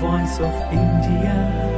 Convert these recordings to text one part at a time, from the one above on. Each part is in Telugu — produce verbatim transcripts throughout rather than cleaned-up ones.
voice of India.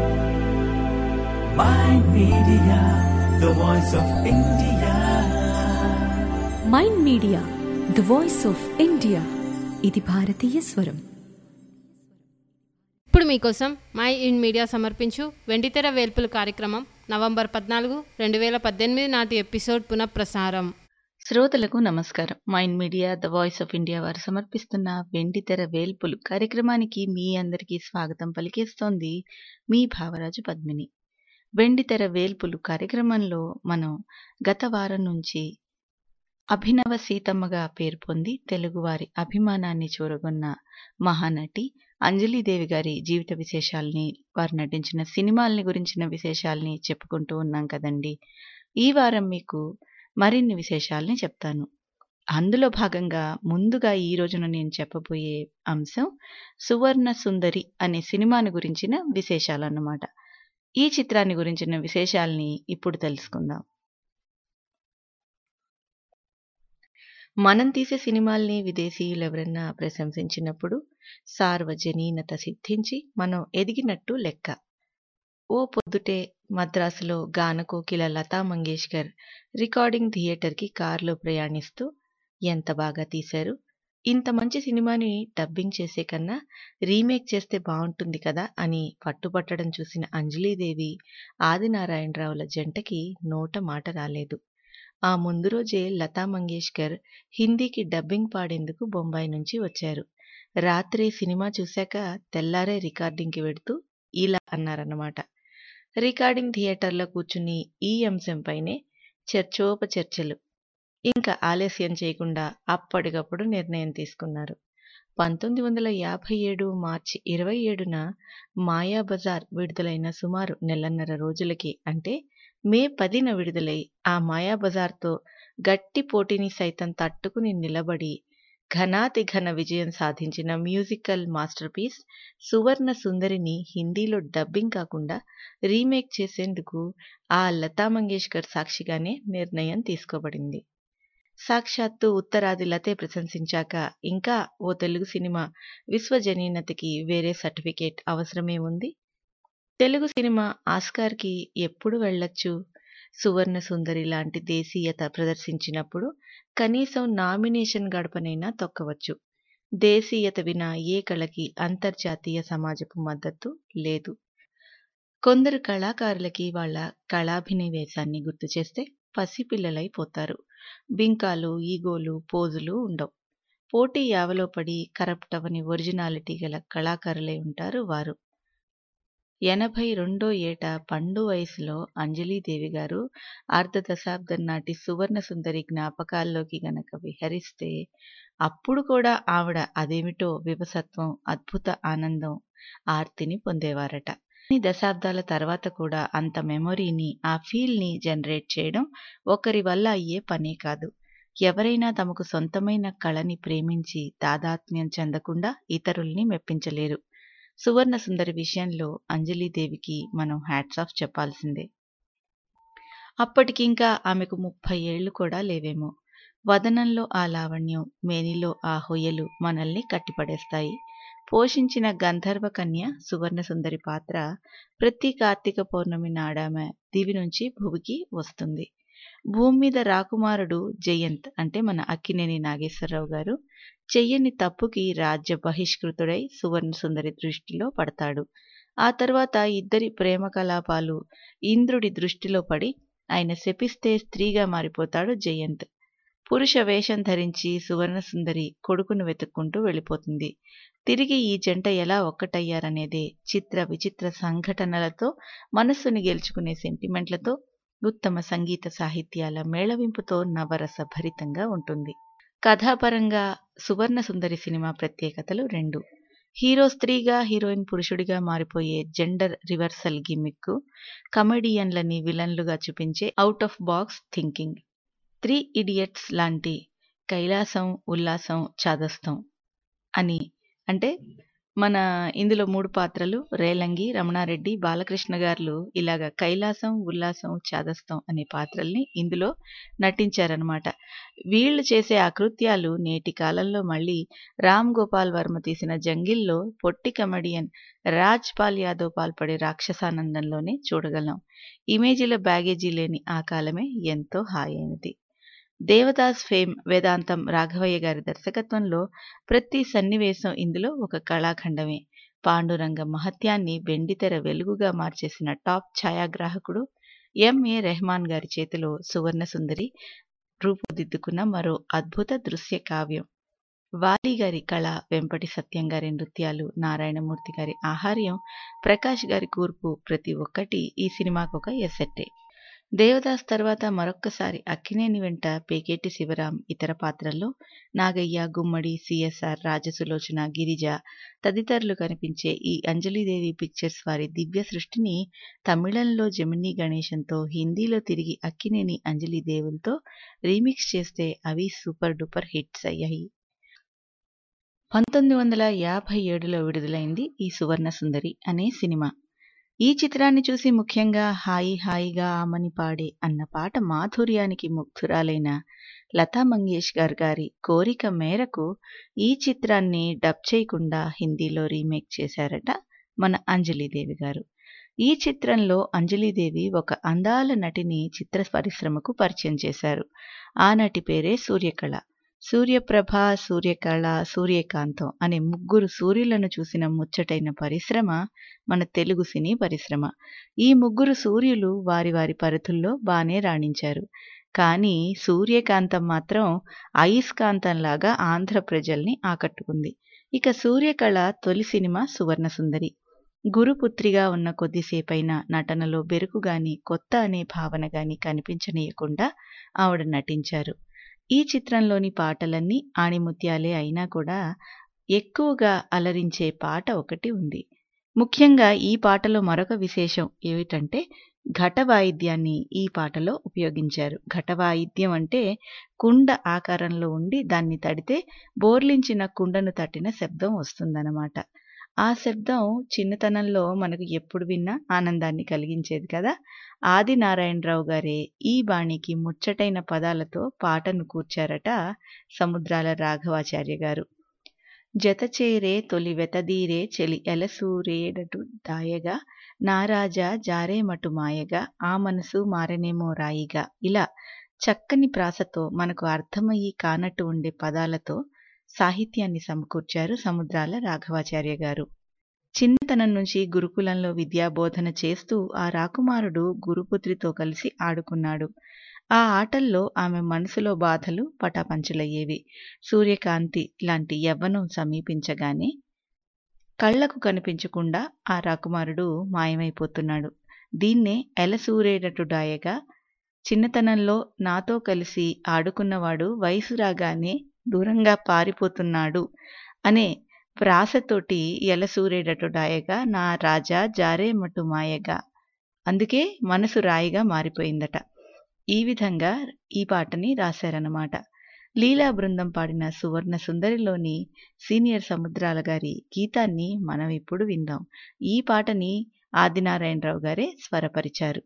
Mind Media, the voice of India. Mind media the voice of India. ఇది భారతీయ స్వరం. ఇప్పుడు మీకోసం మై ఇన్ మీడియా సమర్పించు వెండితెర వేల్పులు కార్యక్రమం నవంబర్ పద్నాలుగు రెండు వేల పద్దెనిమిది నాటి ఎపిసోడ్ పునఃప్రసారం. శ్రోతలకు నమస్కారం. Mind media the voice of India వారు సమర్పిస్తున్న వెండితెర వేల్పులు కార్యక్రమానికి మీ అందరికీ స్వాగతం పలికేస్తోంది మీ భావరాజు పద్మిని. వెండితెర వేల్పులు కార్యక్రమంలో మనం గత వారం నుంచి అభినవ సీతమ్మగా పేరు పొంది తెలుగువారి అభిమానాన్ని చూరగొన్న మహానటి అంజలీదేవి గారి జీవిత విశేషాల్ని, వారు నటించిన సినిమాల్ని గురించిన విశేషాల్ని చెప్పుకుంటూ ఉన్నాం కదండి. ఈ వారం మీకు మరిన్ని విశేషాల్ని చెప్తాను. అందులో భాగంగా ముందుగా ఈ రోజున నేను చెప్పబోయే అంశం సువర్ణ సుందరి అనే సినిమాని గురించిన విశేషాలన్నమాట. ఈ చిత్రాన్ని గురించిన విశేషాల్ని ఇప్పుడు తెలుసుకుందాం. మనం తీసే సినిమాల్ని విదేశీయులు ఎవరన్నా ప్రశంసించినప్పుడు సార్వజనీనత సిద్ధించి మనం ఎదిగినట్టు లెక్క. ఓ పొద్దుటే మద్రాసులో గానకోకిల లతా మంగేష్కర్ రికార్డింగ్ థియేటర్కి కారులో ప్రయాణిస్తూ ఎంత బాగా తీశారు, ఇంత మంచి సినిమాని డబ్బింగ్ చేసే కన్నా రీమేక్ చేస్తే బాగుంటుంది కదా అని పట్టుపట్టడం చూసిన అంజలీదేవి ఆదినారాయణరావుల జంటకి నోట మాట రాలేదు. ఆ ముందు రోజే లతా మంగేష్కర్ హిందీకి డబ్బింగ్ పాడేందుకు బొంబాయి నుంచి వచ్చారు. రాత్రే సినిమా చూశాక తెల్లారే రికార్డింగ్కి వెడుతూ ఇలా అన్నారన్నమాట. రికార్డింగ్ థియేటర్లో కూర్చుని ఈ అంశంపైనే చర్చోపచర్చలు. ఇంకా ఆలస్యం చేయకుండా అప్పటికప్పుడు నిర్ణయం తీసుకున్నారు. పంతొమ్మిది వందల యాభై ఏడు మార్చి ఇరవై ఏడున మాయాబజార్ విడుదలైన సుమారు నెలన్నర రోజులకి, అంటే మే పదిన విడుదలై ఆ మాయాబజార్తో గట్టి పోటీని సైతం తట్టుకుని నిలబడి ఘనాతి ఘన విజయం సాధించిన మ్యూజికల్ మాస్టర్ పీస్ సువర్ణ సుందరిని హిందీలో డబ్బింగ్ కాకుండా రీమేక్ చేసేందుకు ఆ లతా మంగేష్కర్ సాక్షిగానే నిర్ణయం తీసుకోబడింది. సాక్షాత్తు ఉత్తరాది లతే ప్రశంసించాక ఇంకా ఓ తెలుగు సినిమా విశ్వజనీనతకి వేరే సర్టిఫికేట్ అవసరమే ఉంది. తెలుగు సినిమా ఆస్కార్కి ఎప్పుడు వెళ్ళొచ్చు? సువర్ణ సుందరి లాంటి దేశీయత ప్రదర్శించినప్పుడు కనీసం నామినేషన్ గడపనైనా తొక్కవచ్చు. దేశీయత వినా ఏ కళకి అంతర్జాతీయ సమాజపు మద్దతు లేదు. కొందరు కళాకారులకి వాళ్ళ కళాభినివేశాన్ని గుర్తు చేస్తే పసిపిల్లలైపోతారు. బింకాలు, ఈగోలు, పోజులు ఉండవు. పోటీ యావలో పడి కరప్ట్ అవని ఒరిజినాలిటీ గల కళాకారులై ఉంటారు వారు. ఎనభై రెండో ఏట పండు వయసులో అంజలీదేవి గారు అర్ధ దశాబ్దం నాటి సువర్ణ సుందరి జ్ఞాపకాల్లోకి గనక విహరిస్తే అప్పుడు కూడా ఆవిడ అదేమిటో వివసత్వం, అద్భుత ఆనందం, ఆర్తిని పొందేవారట. కొన్ని దశాబ్దాల తర్వాత కూడా అంత మెమొరీని, ఆ ఫీల్ని జనరేట్ చేయడం ఒకరి వల్ల అయ్యే పనే కాదు. ఎవరైనా తమకు సొంతమైన కళని ప్రేమించి తాదాత్మ్యం చెందకుండా ఇతరుల్ని మెప్పించలేరు. సువర్ణ సుందరి విషయంలో అంజలీదేవికి మనం హ్యాట్స్ ఆఫ్ చెప్పాల్సిందే. అప్పటికింకా ఆమెకు ముప్పై ఏళ్లు కూడా లేవేమో. వదనంలో ఆ లావణ్యం, మేనిలో ఆ హొయలు మనల్ని కట్టిపడేస్తాయి. పోషించిన గంధర్వ కన్య సువర్ణ సుందరి పాత్ర ప్రతి కార్తీక పౌర్ణమి నాడామె దివి నుంచి భువికి వస్తుంది. భూమి మీద రాకుమారుడు జయంత్ అంటే మన అక్కినేని నాగేశ్వరరావు గారు చెయ్యని తప్పుకి రాజ్య బహిష్కృతుడై సువర్ణ సుందరి దృష్టిలో పడతాడు. ఆ తర్వాత ఇద్దరి ప్రేమ కలాపాలు ఇంద్రుడి దృష్టిలో పడి ఆయన శపిస్తే స్త్రీగా మారిపోతాడు జయంత్. పురుష వేషం ధరించి సువర్ణ సుందరి కొడుకును వెతుక్కుంటూ వెళ్ళిపోతుంది. తిరిగి ఈ జంట ఎలా ఒక్కటయ్యారనేదే చిత్ర విచిత్ర సంఘటనలతో, మనస్సుని గెలుచుకునే సెంటిమెంట్లతో, ఉత్తమ సంగీత సాహిత్యాల మేళవింపుతో నవరస భరితంగా ఉంటుంది. కథాపరంగా సువర్ణ సుందరి సినిమా ప్రత్యేకతలు రెండు. హీరో స్త్రీగా, హీరోయిన్ పురుషుడిగా మారిపోయే జెండర్ రివర్సల్ గిమ్మిక్కు, కమెడియన్లని విలన్లుగా చూపించే out of box thinking. Three Idiots లాంటి కైలాసం, ఉల్లాసం, చాదస్తం అని, అంటే మన ఇందులో మూడు పాత్రలు రేలంగి, రమణారెడ్డి, బాలకృష్ణ గారు ఇలాగ కైలాసం, ఉల్లాసం, చాదస్తం అనే పాత్రల్ని ఇందులో నటించారనమాట. వీళ్ళు చేసే అకృత్యాలు నేటి కాలంలో మళ్ళీ రామ్ గోపాల్ వర్మ తీసిన జంగిల్లో పొట్టి కమెడియన్ రాజ్ పాల్ యాదవ్ పాల్పడే రాక్షసానందంలోనే చూడగలం. ఇమేజీల బ్యాగేజీ లేని ఆ కాలమే ఎంతో హాయైనది. దేవదాస్ ఫేమ్ వేదాంతం రాఘవయ్య గారి దర్శకత్వంలో ప్రతి సన్నివేశం ఇందులో ఒక కళాఖండమే. పాండురంగ మహత్యాన్ని వెండితెర వెలుగుగా మార్చేసిన టాప్ ఛాయాగ్రాహకుడు ఎంఏ రెహమాన్ గారి చేతిలో సువర్ణ సుందరి రూపుదిద్దుకున్న మరో అద్భుత దృశ్య కావ్యం. వాలి గారి కళ, వెంపటి సత్యం గారి నృత్యాలు, నారాయణమూర్తి గారి ఆహార్యం, ప్రకాష్ గారి కూర్పు ప్రతి ఒక్కటి ఈ సినిమాకు ఒక ఎసెట్టే. దేవదాస్ తర్వాత మరొక్కసారి అక్కినేని వెంట పేకేటి శివరాం ఇతర పాత్రల్లో నాగయ్య, గుమ్మడి, సిఎస్ఆర్, రాజసులోచన, గిరిజ తదితరులు కనిపించే ఈ అంజలిదేవి పిక్చర్స్ వారి దివ్య సృష్టిని తమిళంలో జమినీ గణేశంతో, హిందీలో తిరిగి అక్కినేని అంజలిదేవులతో రీమిక్స్ చేస్తే అవి సూపర్ డూపర్ హిట్స్ అయ్యాయి. పంతొమ్మిది వందల యాభై ఏడులో విడుదలైంది ఈ సువర్ణ సుందరి అనే సినిమా. ఈ చిత్రాన్ని చూసి ముఖ్యంగా హాయి హాయిగా ఆమని పాడే అన్న పాట మాధుర్యానికి ముగ్ధురాలైన లతా మంగేష్కర్ గారి కోరిక మేరకు ఈ చిత్రాన్ని డబ్ చేయకుండా హిందీలో రీమేక్ చేశారట మన అంజలిదేవి గారు. ఈ చిత్రంలో అంజలిదేవి ఒక అందాల నటిని చిత్ర పరిశ్రమకు పరిచయం చేశారు. ఆ నటి పేరే సూర్యకళ. సూర్యప్రభ, సూర్యకళ, సూర్యకాంతం అనే ముగ్గురు సూర్యులను చూసిన ముచ్చటైన పరిశ్రమ మన తెలుగు సినీ పరిశ్రమ. ఈ ముగ్గురు సూర్యులు వారి వారి పరిధుల్లో బానే రాణించారు. కానీ సూర్యకాంతం మాత్రం అయస్కాంతంలాగా ఆంధ్ర ప్రజల్ని ఆకట్టుకుంది. ఇక సూర్యకళ తొలి సినిమా సువర్ణ సుందరి. గురుపుత్రిగా ఉన్న కొద్దిసేపైనా నటనలో బెరుకుగాని, కొత్త అనే భావన గాని కనిపించనీయకుండా ఆవిడ నటించారు. ఈ చిత్రంలోని పాటలన్నీ ఆణిముత్యాలే అయినా కూడా ఎక్కువగా అలరించే పాట ఒకటి ఉంది. ముఖ్యంగా ఈ పాటలో మరొక విశేషం ఏమిటంటే ఘట వాయిద్యాన్ని ఈ పాటలో ఉపయోగించారు. ఘట వాయిద్యం అంటే కుండ ఆకారంలో ఉండి దాన్ని తడితే బోర్లించిన కుండను తట్టిన శబ్దం వస్తుందన్నమాట. ఆ శబ్దం చిన్నతనంలో మనకు ఎప్పుడు విన్నా ఆనందాన్ని కలిగించేది కదా. ఆది నారాయణరావు గారే ఈ బాణికి ముచ్చటైన పదాలతో పాటను కూర్చారట సముద్రాల రాఘవాచార్య గారు. జతచేరే తొలి వెతదీరే చెలి ఎలసూరేడటు దాయగా, నారాజా జారేమటు మాయగా, ఆ మనసు మారనేమో రాయిగా, ఇలా చక్కని ప్రాసతో మనకు అర్థమయ్యి కానట్టు ఉండే పదాలతో సాహిత్యాన్ని సమకూర్చారు సముద్రాల రాఘవాచార్య గారు. చిన్నతనం నుంచి గురుకులంలో విద్యాబోధన చేస్తూ ఆ రాకుమారుడు గురుపుత్రితో కలిసి ఆడుకున్నాడు. ఆ ఆటల్లో ఆమె మనసులో బాధలు పటాపంచలయ్యేవి. సూర్యకాంతి లాంటి యవ్వనం సమీపించగానే కళ్లకు కనిపించకుండా ఆ రాకుమారుడు మాయమైపోతున్నాడు. దీన్నే ఎలసూరేటటుడాయగా, చిన్నతనంలో నాతో కలిసి ఆడుకున్నవాడు వయసు రాగానే దూరంగా పారిపోతున్నాడు అనే ప్రాసతోటి ఎలసూరేటటుడాయగా, నా రాజా జారేమటు మాయగా, అందుకే మనసు రాయిగా మారిపోయిందట. ఈ విధంగా ఈ పాటని రాశారన్నమాట. లీలా బృందం పాడిన సువర్ణ సుందరిలోని సీనియర్ సముద్రాల గారి గీతాన్ని మనం ఇప్పుడు విందాం. ఈ పాటని ఆదినారాయణరావు గారే స్వరపరిచారు.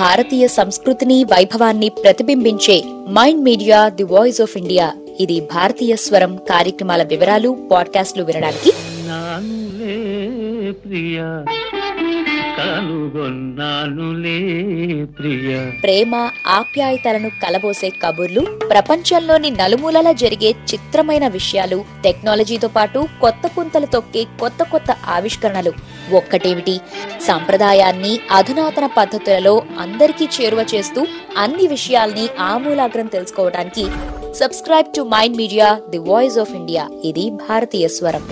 భారతీయ సంస్కృతిని వైభవాన్ని ప్రతిబింబించే mind media the voice of India. ఇది భారతీయ స్వరం కార్యక్రమాల వివరాలు పాడ్కాస్ట్లు వినడానికి నానులే ప్రియా కనుగొన్నానులే ప్రియా. ప్రేమ ఆప్యాయతలను కలబోసే కబుర్లు, ప్రపంచంలోని నలుమూలల జరిగే చిత్రమైన విషయాలు, టెక్నాలజీతో పాటు కొత్త పుంతలు తొక్కే కొత్త కొత్త ఆవిష్కరణలు. ఒక్కటేమిటి, సంప్రదాయాన్ని అధునాతన పద్ధతులలో అందరికీ చేరువ చేస్తూ అన్ని విషయాల్ని ఆమూలాగ్రం తెలుసుకోవడానికి subscribe to mind media the voice of India. ఇది భారతీయ స్వరం.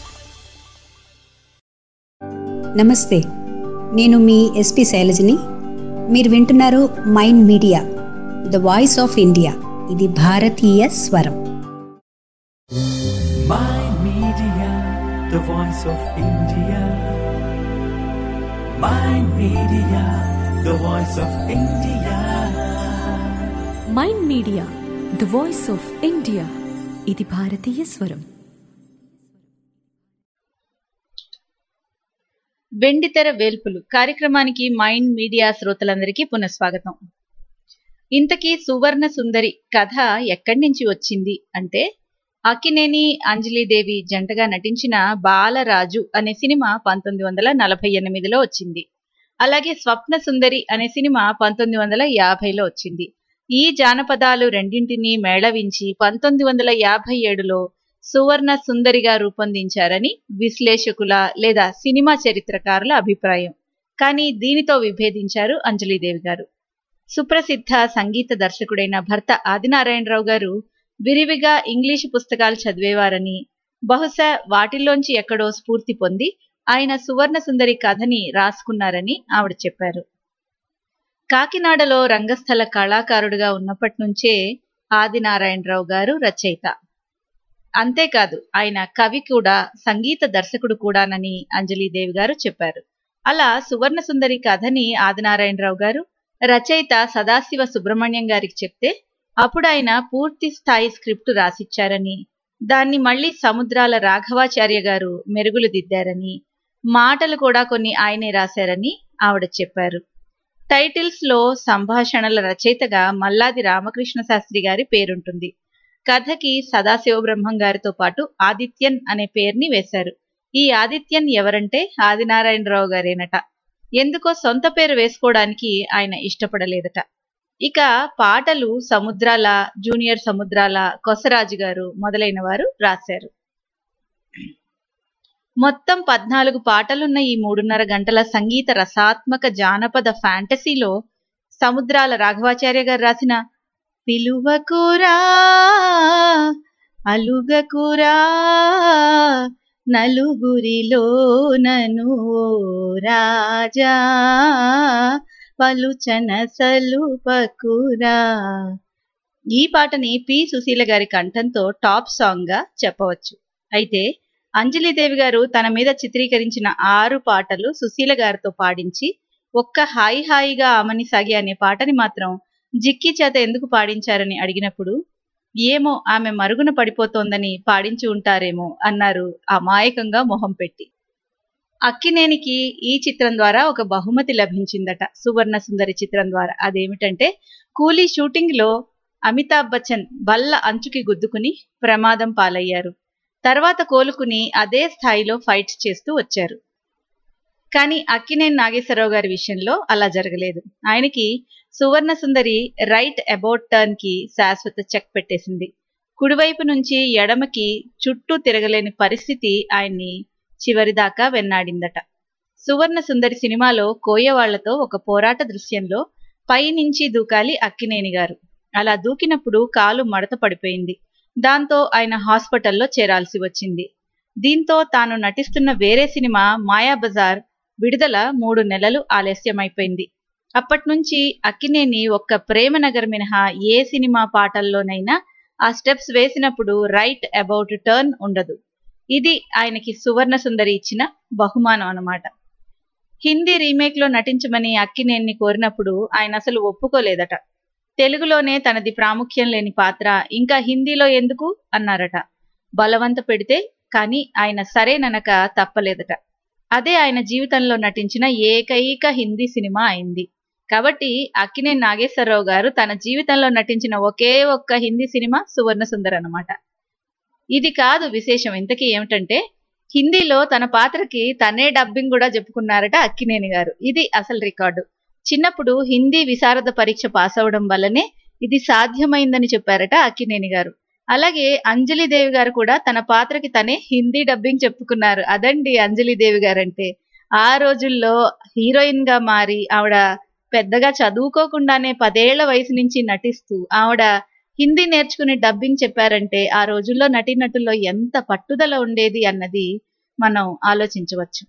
నమస్తే, నేను మీ ఎస్పి శైలజని. మీరు వింటున్నారు mind media the voice of India. ఇది భారతీయ స్వరం. Mind Media, the voice of India. Mind Media, the voice of India. Mind media the voice of India. ఇది భారతీయ స్వరం. వెండితెర వేల్పులు కార్యక్రమానికి మైండ్ మీడియా శ్రోతలందరికీ పునఃస్వాగతం. ఇంతకీ సువర్ణ సుందరి కథ ఎక్కడి నుంచి వచ్చింది అంటే, అక్కినేని అంజలీదేవి జంటగా నటించిన బాలరాజు అనే సినిమా పంతొమ్మిది వందల నలభై ఎనిమిదిలో వచ్చింది. అలాగే స్వప్న సుందరి అనే సినిమా పంతొమ్మిది వందల యాభైలో వచ్చింది. ఈ జానపదాలు రెండింటినీ మేళవించి పంతొమ్మిది వందల యాభై ఏడులో సువర్ణ సుందరిగా రూపొందించారని విశ్లేషకుల లేదా సినిమా చరిత్రకారుల అభిప్రాయం. కానీ దీనితో విభేదించారు అంజలీదేవి గారు. సుప్రసిద్ధ సంగీత దర్శకుడైన భర్త ఆదినారాయణరావు గారు విరివిగా ఇంగ్లీషు పుస్తకాలు చదివేవారని, బహుశా వాటిల్లోంచి ఎక్కడో స్ఫూర్తి పొంది ఆయన సువర్ణ సుందరి కథని రాసుకున్నారని ఆవిడ చెప్పారు. కాకినాడలో రంగస్థల కళాకారుడుగా ఉన్నప్పటి నుంచే ఆదినారాయణరావు గారు రచయిత. అంతేకాదు ఆయన కవి కూడా, సంగీత దర్శకుడు కూడానని అంజలీదేవి గారు చెప్పారు. అలా సువర్ణ సుందరి కథని ఆదినారాయణరావు గారు రచయిత సదాశివ సుబ్రహ్మణ్యం గారికి చెప్తే అప్పుడు ఆయన పూర్తి స్థాయి స్క్రిప్టు రాసిచ్చారని, దాన్ని మళ్లీ సముద్రాల రాఘవాచార్య గారు మెరుగులు దిద్దారని, మాటలు కూడా కొన్ని ఆయనే రాశారని ఆవిడ చెప్పారు. టైటిల్స్ లో సంభాషణల రచయితగా మల్లాది రామకృష్ణ శాస్త్రి గారి పేరుంటుంది. కథకి సదాశివ బ్రహ్మం గారితో పాటు ఆదిత్యన్ అనే పేరుని వేశారు. ఈ ఆదిత్యన్ ఎవరంటే ఆదినారాయణరావు గారేనట. ఎందుకో సొంత పేరు వేసుకోవడానికి ఆయన ఇష్టపడలేదట. ఇక పాటలు సముద్రాల, జూనియర్ సముద్రాల, కొసరాజు గారు మొదలైన వారు రాశారు. మొత్తం పద్నాలుగు పాటలున్న ఈ మూడున్నర గంటల సంగీత రసాత్మక జానపద ఫ్యాంటసీలో సముద్రాల రాఘవాచార్య గారు రాసిన పిలువకురా అలుగకురా నలుగురిలో నను రాజా పలుచన సలుపకురా, ఈ పాటని పి సుశీల గారి కంఠంతో టాప్ సాంగ్ గా చెప్పవచ్చు. అయితే అంజలీదేవి గారు తన మీద చిత్రీకరించిన ఆరు పాటలు సుశీల గారితో పాడించి ఒక్క హాయి హాయిగా ఆమని సాగి అనే పాటని మాత్రం జిక్కి చేత ఎందుకు పాడించారని అడిగినప్పుడు, ఏమో ఆమె మరుగున పడిపోతోందని పాడించి ఉంటారేమో అన్నారు అమాయకంగా మొహం పెట్టి. అక్కినేనికి ఈ చిత్రం ద్వారా ఒక బహుమతి లభించిందట, సువర్ణ సుందరి చిత్రం ద్వారా. అదేమిటంటే, కూలీ షూటింగ్ లో అమితాబ్ బచ్చన్ బల్ల అంచుకి గుద్దుకుని ప్రమాదం పాలయ్యారు. తర్వాత కోలుకుని అదే స్థాయిలో ఫైట్స్ చేస్తూ వచ్చారు. కానీ అక్కినేని నాగేశ్వరరావు గారి విషయంలో అలా జరగలేదు. ఆయనకి Suvarna Sundari right about turn కి శాశ్వత చెక్ పెట్టేసింది. కుడివైపు నుంచి ఎడమకి చుట్టూ తిరగలేని పరిస్థితి ఆయన్ని చివరిదాకా వెన్నాడిందట. సువర్ణ సుందరి సినిమాలో కోయవాళ్లతో ఒక పోరాట దృశ్యంలో పైనుంచి దూకాలి అక్కినేని గారు. అలా దూకినప్పుడు కాలు మడత పడిపోయింది. దాంతో ఆయన హాస్పిటల్లో చేరాల్సి వచ్చింది. దీంతో తాను నటిస్తున్న వేరే సినిమా మాయాబజార్ విడుదల మూడు నెలలు ఆలస్యమైపోయింది. అప్పట్నుంచి అక్కినేని ఒక్క ప్రేమనగర్ మినహా ఏ సినిమా పాటల్లోనైనా ఆ స్టెప్స్ వేసినప్పుడు రైట్ అబౌట్ టర్న్ ఉండదు. ఇది ఆయనకి సువర్ణ సుందరి ఇచ్చిన బహుమానం అన్నమాట. హిందీ రీమేక్ లో నటించమని అక్కినేని కోరినప్పుడు ఆయన అసలు ఒప్పుకోలేదట. తెలుగులోనే తనది ప్రాముఖ్యం లేని పాత్ర, ఇంకా హిందీలో ఎందుకు అన్నారట. బలవంత పెడితే కానీ ఆయన సరేననక తప్పలేదట. అదే ఆయన జీవితంలో నటించిన ఏకైక హిందీ సినిమా అయింది. కాబట్టి అక్కినేని నాగేశ్వరరావు గారు తన జీవితంలో నటించిన ఒకే ఒక్క హిందీ సినిమా సువర్ణ సుందర్ అన్నమాట. ఇది కాదు విశేషం, ఇంతకీ ఏమిటంటే హిందీలో తన పాత్రకి తనే డబ్బింగ్ కూడా చెప్పుకున్నారట అక్కినేని గారు. ఇది అసలు రికార్డు. చిన్నప్పుడు హిందీ విశారద పరీక్ష పాస్ అవడం వల్లనే ఇది సాధ్యమైందని చెప్పారట అక్కినేని గారు. అలాగే అంజలిదేవి గారు కూడా తన పాత్రకి తనే హిందీ డబ్బింగ్ చెప్పుకున్నారు. అదండి అంజలిదేవి గారు అంటే. ఆ రోజుల్లో హీరోయిన్ గా మారి ఆవిడ పెద్దగా చదువుకోకుండానే పదేళ్ల వయసు నుంచి నటిస్తూ ఆవిడ హిందీ నేర్చుకుని డబ్బింగ్ చెప్పారంటే ఆ రోజుల్లో నటీనటుల్లో ఎంత పట్టుదల ఉండేది అన్నది మనం ఆలోచించవచ్చు.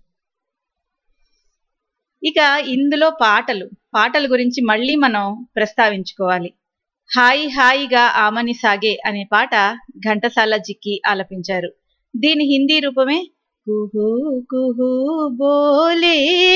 ఇక ఇందులో పాటలు పాటల గురించి మళ్ళీ మనం ప్రస్తావించుకోవాలి. హాయి హాయిగా ఆమని సాగే అనే పాట ఘంటసాల జిక్కి ఆలపించారు. దీని హిందీ రూపమే కుహూ కుహూ బోలే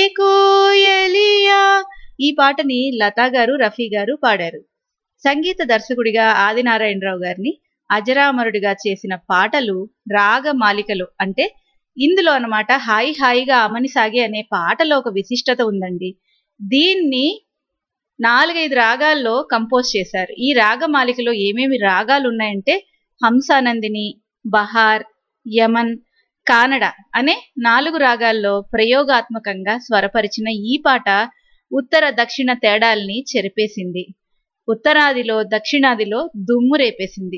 కోయలియా. ఈ పాటని లతా గారు, రఫీ గారు పాడారు. సంగీత దర్శకుడిగా ఆదినారాయణరావు గారిని అజరామరుడిగా చేసిన పాటలు రాగమాలికలు. అంటే ఇందులో అన్నమాట హాయి హాయిగా ఆమని సాగే అనే పాటలో ఒక విశిష్టత ఉందండి. దీన్ని నాలుగైదు రాగాల్లో కంపోజ్ చేశారు. ఈ రాగమాలికలో ఏమేమి రాగాలు ఉన్నాయంటే హంసానందిని, బహార్, యమన్, కానడ అనే నాలుగు రాగాల్లో ప్రయోగాత్మకంగా స్వరపరిచిన ఈ పాట ఉత్తర దక్షిణ తేడాల్ని చెరిపేసింది. ఉత్తరాదిలో దక్షిణాదిలో దుమ్ము రేపేసింది.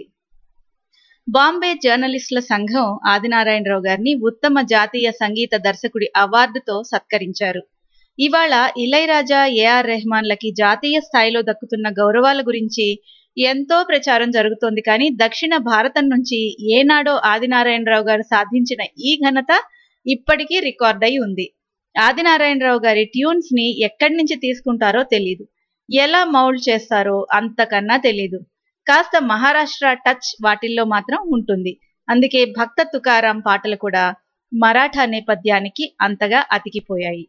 బాంబే జర్నలిస్టుల సంఘం ఆదినారాయణరావు గారిని ఉత్తమ జాతీయ సంగీత దర్శకుడి అవార్డుతో సత్కరించారు. ఇవాళ ఇళయరాజా, ఏఆర్ రెహమాన్లకి జాతీయ స్థాయిలో దక్కుతున్న గౌరవాల గురించి ఎంతో ప్రచారం జరుగుతోంది. కానీ దక్షిణ భారతం నుంచి ఏనాడో ఆదినారాయణరావు గారు సాధించిన ఈ ఘనత ఇప్పటికీ రికార్డ్ అయి ఉంది. ఆదినారాయణరావు గారి ట్యూన్స్ ని ఎక్కడి నుంచి తీసుకుంటారో తెలీదు, ఎలా మౌల్డ్ చేస్తారో అంతకన్నా తెలీదు. కాస్త మహారాష్ట్ర టచ్ వాటిల్లో మాత్రం ఉంటుంది. అందుకే భక్త తుకారాం పాటలు కూడా మరాఠా నేపథ్యానికి అంతగా అతికిపోయాయి.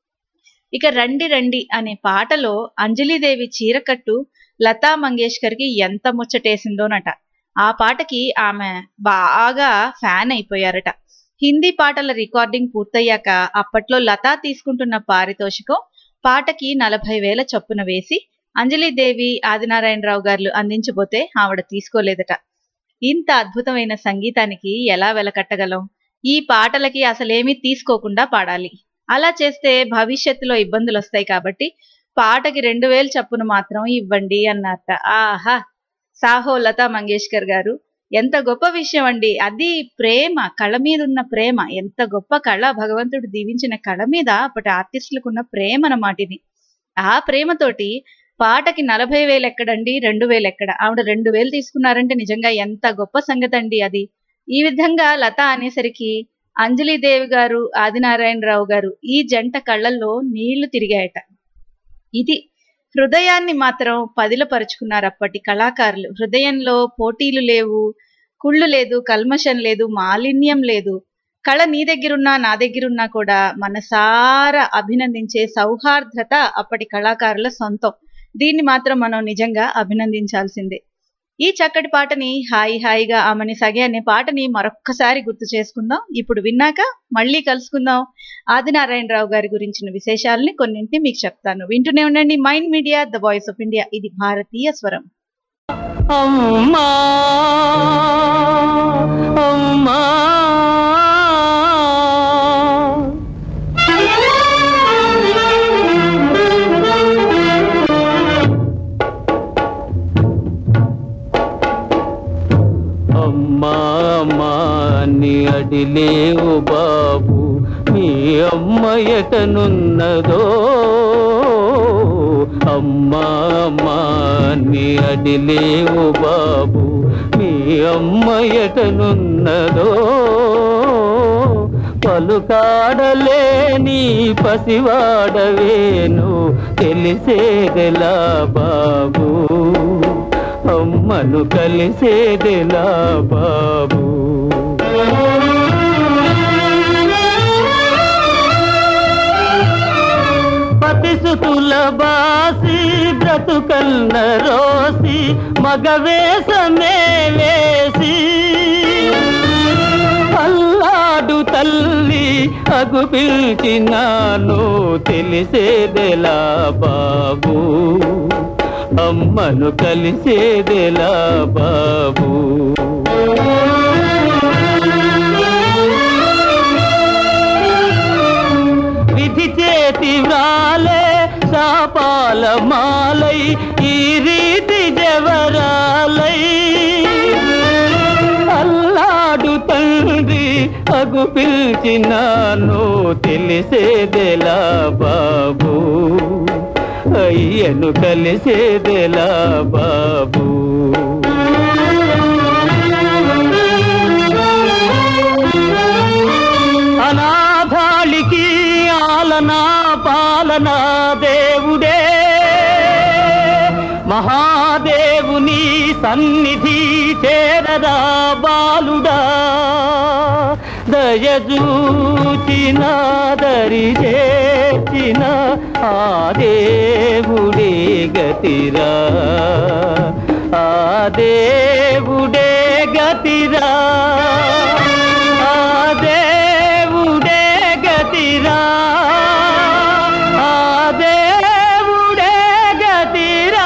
ఇక రండి రండి అనే పాటలో అంజలిదేవి చీరకట్టు లతా మంగేష్కర్ కి ఎంత ముచ్చటేసిందోనట. ఆ పాటకి ఆమె బాగా ఫ్యాన్ అయిపోయారట. హిందీ పాటల రికార్డింగ్ పూర్తయ్యాక అప్పట్లో లతా తీసుకుంటున్న పారితోషికం పాటకి నలభై వేల చొప్పున వేసి అంజలిదేవి, ఆదినారాయణరావు గారు అందించబోతే ఆవిడ తీసుకోలేదట. ఇంత అద్భుతమైన సంగీతానికి ఎలా వెలకట్టగలం? ఈ పాటలకి అసలేమీ తీసుకోకుండా పాడాలి. అలా చేస్తే భవిష్యత్తులో ఇబ్బందులు వస్తాయి. కాబట్టి పాటకి రెండు వేలు చప్పున మాత్రం ఇవ్వండి అన్నారట. ఆహా, సాహో లతా మంగేష్కర్ గారు, ఎంత గొప్ప విషయం అండి. అది ప్రేమ, కళ మీద ఉన్న ప్రేమ. ఎంత గొప్ప కళ, భగవంతుడు దీవించిన కళ మీద అప్పటి ఆర్టిస్టులకు ఉన్న ప్రేమ అన్నమాట ఇది. ఆ ప్రేమతోటి పాటకి నలభై వేలు ఎక్కడండి, రెండు వేలు ఎక్కడ? ఆవిడ రెండు వేలు తీసుకున్నారంటే నిజంగా ఎంత గొప్ప సంగతి అండి అది. ఈ విధంగా లత అనేసరికి అంజలిదేవి గారు, ఆదినారాయణరావు గారు ఈ జంట కళ్ళల్లో నీళ్లు తిరిగాయట. ఇది హృదయాన్ని మాత్రం పదిలపరుచుకున్నారు అప్పటి కళాకారులు. హృదయంలో పోటీలు లేవు, కుళ్ళు లేదు, కల్మషం లేదు, మాలిన్యం లేదు. కళ నీ దగ్గరున్నా నా దగ్గరున్నా కూడా మనసారా అభినందించే సౌహార్ద్రత అప్పటి కళాకారుల సొంతం. దీన్ని మాత్రం మనం నిజంగా అభినందించాల్సిందే. ఈ చక్కటి పాటని హాయి హాయిగా ఆమని సగే అనే పాటని మరొక్కసారి గుర్తు చేసుకుందాం. ఇప్పుడు విన్నాక మళ్ళీ కలుసుకుందాం. ఆదినారాయణరావు గారి గురించిన విశేషాలని కొన్నింటిని మీకు చెప్తాను. వింటూనే ఉండండి mind media, the voice of India. ఇది భారతీయ స్వరం. అమ్మా అమ్మా అమ్మా అమ్మా నీ అడిలేవు బాబు, మీ అమ్మ ఎటనున్నదో. అమ్మా అమ్మా నీ అడిలేవు బాబు, మీ అమ్మ ఎటనున్నదో. పలుకాడలేని పసివాడవేను తెలిసేదెలా బాబు, అమ్మను కలిసేదెలా బాబు. పతిసుతుల బాసి బ్రతుకన్న రోసి మగవేసమే వేసి అల్లాడు తల్లి అగుపిల్చినాను తెలిసేదెలా బాబు, అమ్మను కలిసేదెలా బాబు. విధి చేతి వ్రాలే శాపాల మాలై ఈ రీతి జవరాలై అల్లాడు తండ్రి అగు పిలిచినాను తెలిసేదెలా బాబు, అయ్యను కలిసేదెలా బాబు. అనాథాళికి ఆలనా పాలనా దేవుడే మహాదేవుని సన్నిధి చేరదా బాలుడా, దయజూచిన దరి చేర్చిన ఆ దేవుడే గతిరా, ఆ దేవుడే గతిరా, ఆ దేవుడే గతిరా, ఆ దేవుడే గతిరా.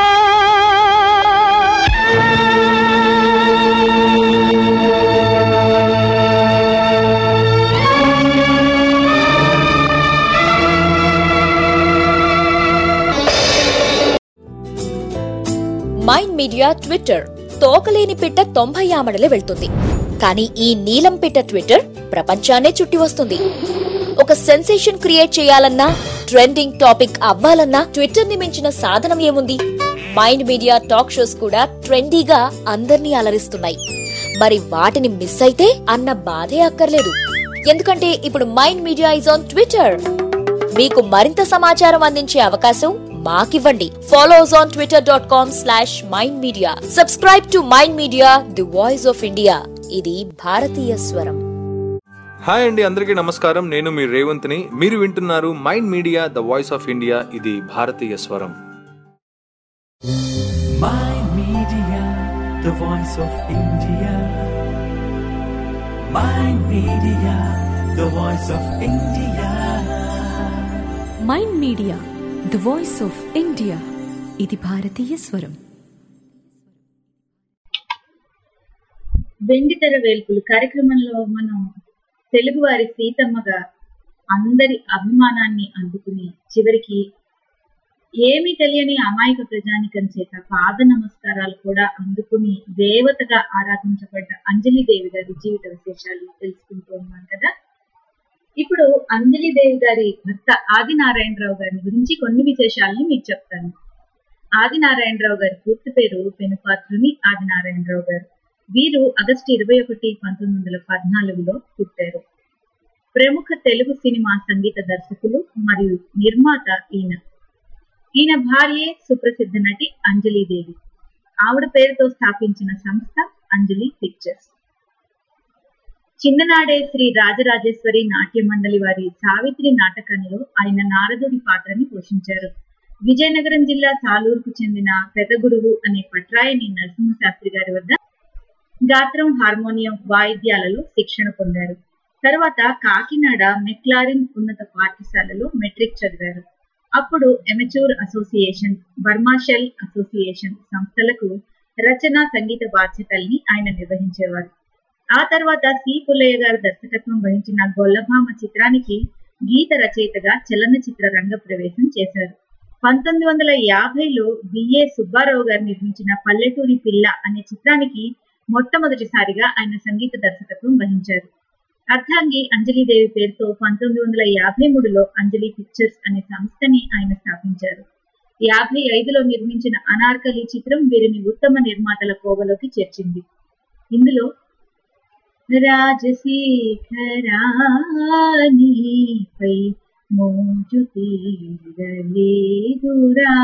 మైండ్ మీడియా ట్విట్టర్ తోకలేని పిట్ట తొంభై ఆమడలే వెళ్తుంది, కానీ ఈ నీలం పిట్ట ట్విట్టర్ ప్రపంచాన్నే చుట్టి వస్తుంది. ఒక సెన్సేషన్ క్రియేట్ చేయాలన్నా, ట్రెండింగ్ టాపిక్ అవ్వాలన్నా ట్విట్టర్ ని మించిన సాధనం ఏముంది? మైండ్ మీడియా టాక్ షోస్ కూడా ట్రెండీగా అందర్నీ అలరిస్తున్నాయి. మరి వాటిని మిస్ అయితే అన్న బాధే అక్కర్లేదు, ఎందుకంటే ఇప్పుడు mind media is on Twitter. మీకు మరింత సమాచారం అందించే అవకాశం మాకివ్వండి. Follow us on Twitter dot com slash mind media. Subscribe to mind media, the voice of India. ఇది భారతీయ స్వరం. హాయ్ అండి, అందరికీ నమస్కారం. నేను మీ రేవంత్ని. మీరు వింటున్నారు mind media, the voice of India. ఇది భారతీయ స్వరం. Mind Media, the voice of India. Mind Media, the voice of India. Mind media the voice of India. ఇది భారతీయ స్వరం. వెండితెర వేల్పులు కార్యక్రమంలో మనం తెలుగువారి సీతమ్మగా అందరి అభిమానాన్ని అందుకుని చివరికి ఏమీ తెలియని అమాయక ప్రజానికం చేత పాద నమస్కారాలు కూడా అందుకుని దేవతగా ఆరాధించబడ్డ అంజలిదేవి గారి జీవిత విశేషాలు తెలుసుకుంటూ ఉన్నాం కదా. ఇప్పుడు అంజలిదేవి గారి భర్త ఆదినారాయణరావు గారి గురించి కొన్ని విశేషాలను మీకు చెప్తాను. ఆదినారాయణరావు గారి పూర్తి పేరు పెనుపాత్రుని ఆదినారాయణరావు గారు. వీరు ఆగస్టు ఇరవై ఒకటి పంతొమ్మిది వందల పద్నాలుగులో పుట్టారు. ప్రముఖ తెలుగు సినిమా సంగీత దర్శకులు మరియు నిర్మాత ఈయన. ఈయన భార్యే సుప్రసిద్ధ నటి అంజలిదేవి. ఆవిడ పేరుతో స్థాపించిన సంస్థ అంజలి పిక్చర్స్. చిన్ననాడే శ్రీ రాజరాజేశ్వరి నాట్య మండలి వారి సావిత్రి నాటకంలో ఆయన నారదుడి పాత్రని పోషించారు. విజయనగరం జిల్లా సాలూరుకు చెందిన పెదగురువు అనే పట్రాయని నరసింహశాస్త్రి గారి వద్ద గాత్రం, హార్మోనియం వాయిద్యాలలో శిక్షణ పొందారు. తర్వాత కాకినాడ మెక్లారిన్ ఉన్నత పాఠశాలలో మెట్రిక్ చదివారు. అప్పుడు ఎమచ్యూర్ అసోసియేషన్, బర్మాషెల్ అసోసియేషన్ సంస్థలకు రచన, సంగీత బాధ్యతల్ని ఆయన నిర్వహించేవారు. ఆ తర్వాత సి పుల్లయ్య గారు దర్శకత్వం వహించిన గొల్లభామ చిత్రానికి గీత రచయితగా చలనచిత్ర రంగ ప్రవేశం చేశారు. పంతొమ్మిది వందల యాభైలో బిఏ సుబ్బారావు గారు నిర్మించిన పల్లెటూరి పిల్ల అనే చిత్రానికి మొట్టమొదటిసారిగా ఆయన సంగీత దర్శకత్వం వహించారు. అర్థాంగి అంజలిదేవి పేరుతో పంతొమ్మిది వందల యాభై మూడులో అంజలి పిక్చర్స్ అనే సంస్థని ఆయన స్థాపించారు. యాభై ఐదులో నిర్మించిన అనార్కలి చిత్రం వీరిని ఉత్తమ నిర్మాతల కోవలోకి చేర్చింది. ఇందులో రాజశేఖరానిపై మోజు తీరలేదురా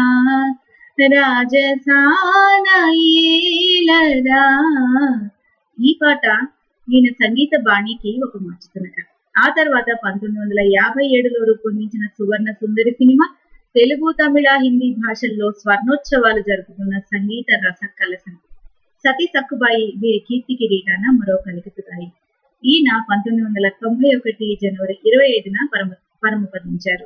రాజసానయేలరా. ఈ పాట ఈయన సంగీత బాణికి ఒక మచ్చుతునక. ఆ తర్వాత పంతొమ్మిది వందల యాభై ఏడులో రూపొందించిన సువర్ణ సుందరి సినిమా తెలుగు, తమిళ, హిందీ భాషల్లో స్వర్ణోత్సవాలు జరుపుతున్న సంగీత రస కలసం. సతీ సక్కుబాయి వీరి కీర్తి కిరీటాన మరో కలికితురాయి. ఈయన పంతొమ్మిది వందల తొంభై ఒకటి జనవరి ఇరవై ఐదున పరమ పరమపదించారు.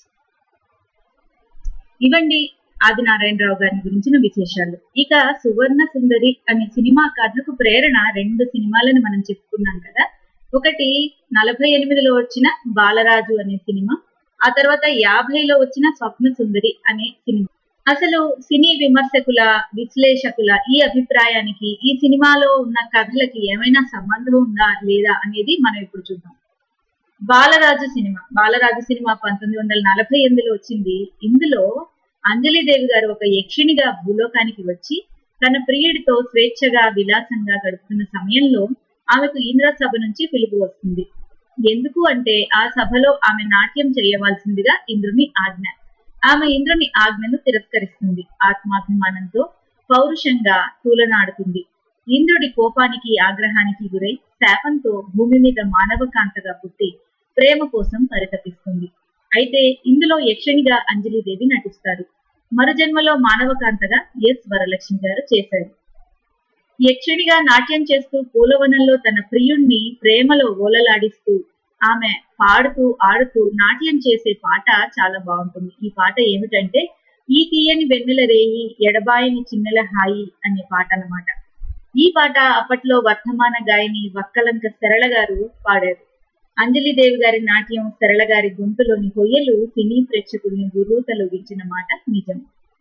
ఇవండి ఆదినారాయణరావు గారి గురించిన విశేషాలు. ఇక సువర్ణ సుందరి అనే సినిమా కథకు ప్రేరణ రెండు సినిమాలను మనం చెప్పుకున్నాం కదా. ఒకటి నలభై ఎనిమిదిలో వచ్చిన బాలరాజు అనే సినిమా, ఆ తర్వాత యాభైలో వచ్చిన స్వప్న సుందరి అనే సినిమా. అసలు సినీ విమర్శకుల విశ్లేషకుల ఈ అభిప్రాయానికి ఈ సినిమాలో ఉన్న కథలకి ఏమైనా సంబంధం ఉందా లేదా అనేది మనం ఇప్పుడు చూద్దాం. బాలరాజు సినిమా బాలరాజు సినిమా పంతొమ్మిది వందల నలభై ఎనిమిదిలో వచ్చింది. ఇందులో అంజలిదేవి గారు ఒక యక్షిణిగా భూలోకానికి వచ్చి తన ప్రియుడితో స్వేచ్ఛగా విలాసంగా గడుపుతున్న సమయంలో ఆమెకు ఇంద్ర సభ నుంచి పిలుపు వస్తుంది. ఎందుకు అంటే ఆ సభలో ఆమె నాట్యం చేయవలసిందిగా ఇంద్రుని ఆజ్ఞ. ఆమె ఇంద్రుని ఆజ్ఞను తిరస్కరిస్తుంది. ఆత్మాభిమానంతో పౌరుషంగా తూలనాడుతుంది. ఇంద్రుడి కోపానికి ఆగ్రహానికి గురై శాపంతో భూమి మీద మానవకాంతగా పుట్టి ప్రేమ కోసం పరితపిస్తుంది. అయితే ఇందులో యక్షిణిగా అంజలిదేవి నటిస్తారు. మరుజన్మలో మానవకాంతగా ఎస్ వరలక్ష్మి గారు చేశారు. యక్షిణిగా నాట్యం చేస్తూ పూలవనంలో తన ప్రియుణ్ణి ప్రేమలో ఓలలాడిస్తూ ఆమె పాడుతూ ఆడుతూ నాట్యం చేసే పాట చాలా బాగుంటుంది. ఈ పాట ఏమిటంటే ఈ తీయని వెన్నెల రేయి ఎడబాయని చిన్నెల హాయి అనే పాట అన్నమాట. ఈ పాట అప్పట్లో వర్ధమాన గాయని వక్కలంక సరళ గారు పాడారు. అంజలిదేవి గారి నాట్యం, సరళ గారి గొంతులోని హొయ్యలు సినీ ప్రేక్షకుల్ని గుర్రూతలొగించిన మాట నిజం.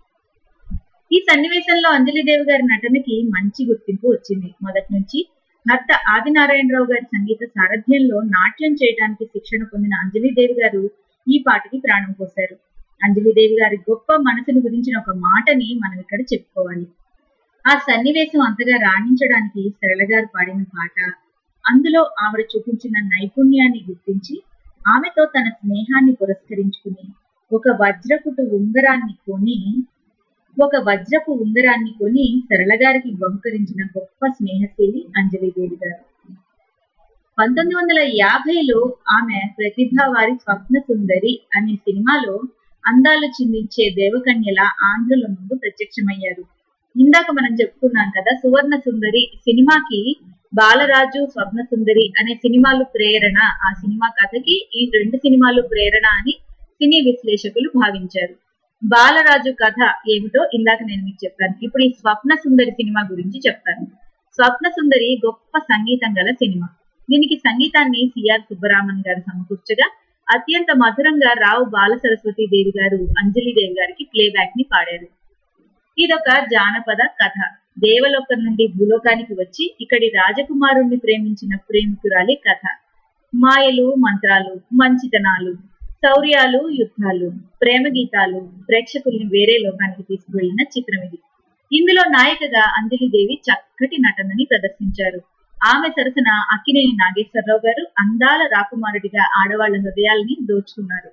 ఈ సన్నివేశంలో అంజలిదేవి గారి నటనకి మంచి గుర్తింపు వచ్చింది. మొదటి నుంచి భర్త ఆదినారాయణరావు గారి సంగీత సారథ్యంలో నాట్యం చేయడానికి శిక్షణ పొందిన అంజలిదేవి గారు ఈ పాటకి ప్రాణం పోశారు. అంజలిదేవి గారి గొప్ప మనసును గురించిన ఒక మాటని మనం ఇక్కడ చెప్పుకోవాలి. ఆ సన్నివేశం అంతగా రాణించడానికి సరళ గారు పాడిన పాట, అందులో ఆవిడ చూపించిన నైపుణ్యాన్ని గుర్తించి ఆమెతో తన స్నేహాన్ని పురస్కరించుకుని ఒక వజ్రపుటు ఉంగరాన్ని కొని ఒక వజ్రపు ఉంగరాన్ని కొని సరళ గారికి బహుకరించిన గొప్ప స్నేహశీలి అంజలిదేవి గారు. పంతొమ్మిది వందల యాభైలో ఆమె ప్రతిభ వారి స్వప్న సుందరి అనే సినిమాలో అందాలు చిందించే దేవకన్యల ఆంధ్రుల ముందు ప్రత్యక్షమయ్యారు. ఇందాక మనం చెప్పుకున్నాం కదా, సువర్ణ సుందరి సినిమాకి బాలరాజు, స్వప్న సుందరి అనే సినిమాలు ప్రేరణ, ఆ సినిమా కథకి ఈ రెండు సినిమాలు ప్రేరణ అని సినీ విశ్లేషకులు భావించారు. బాలరాజు కథ ఏమిటో ఇందాక నేను మీకు చెప్పాను. ఇప్పుడు ఈ స్వప్న సుందరి సినిమా గురించి చెప్తాను. స్వప్న సుందరి గొప్ప సంగీతం గల సినిమా. దీనికి సంగీతాన్ని సిఆర్ సుబ్బరామన్ గారు సమకూర్చగా అత్యంత మధురంగా రావు బాల సరస్వతి దేవి గారు అంజలిదేవి గారికి ప్లేబ్యాక్ ని పాడారు. ఇదొక జానపద కథ. దేవలోకం నుండి భూలోకానికి వచ్చి ఇక్కడి రాజకుమారుణ్ణి ప్రేమించిన ప్రేమికురాలి కథ. మాయలు, మంత్రాలు, మంచితనాలు, శౌర్యాలు, యుద్ధాలు, ప్రేమ గీతాలు ప్రేక్షకుల్ని వేరే లోకానికి తీసుకువెళ్లిన చిత్రం ఇది. ఇందులో నాయికగా అంజలిదేవి చక్కటి నటనని ప్రదర్శించారు. ఆమె సరసన అక్కినేని నాగేశ్వరరావు గారు అందాల రాకుమారుడిగా ఆడవాళ్ల హృదయాల్ని దోచుకున్నారు.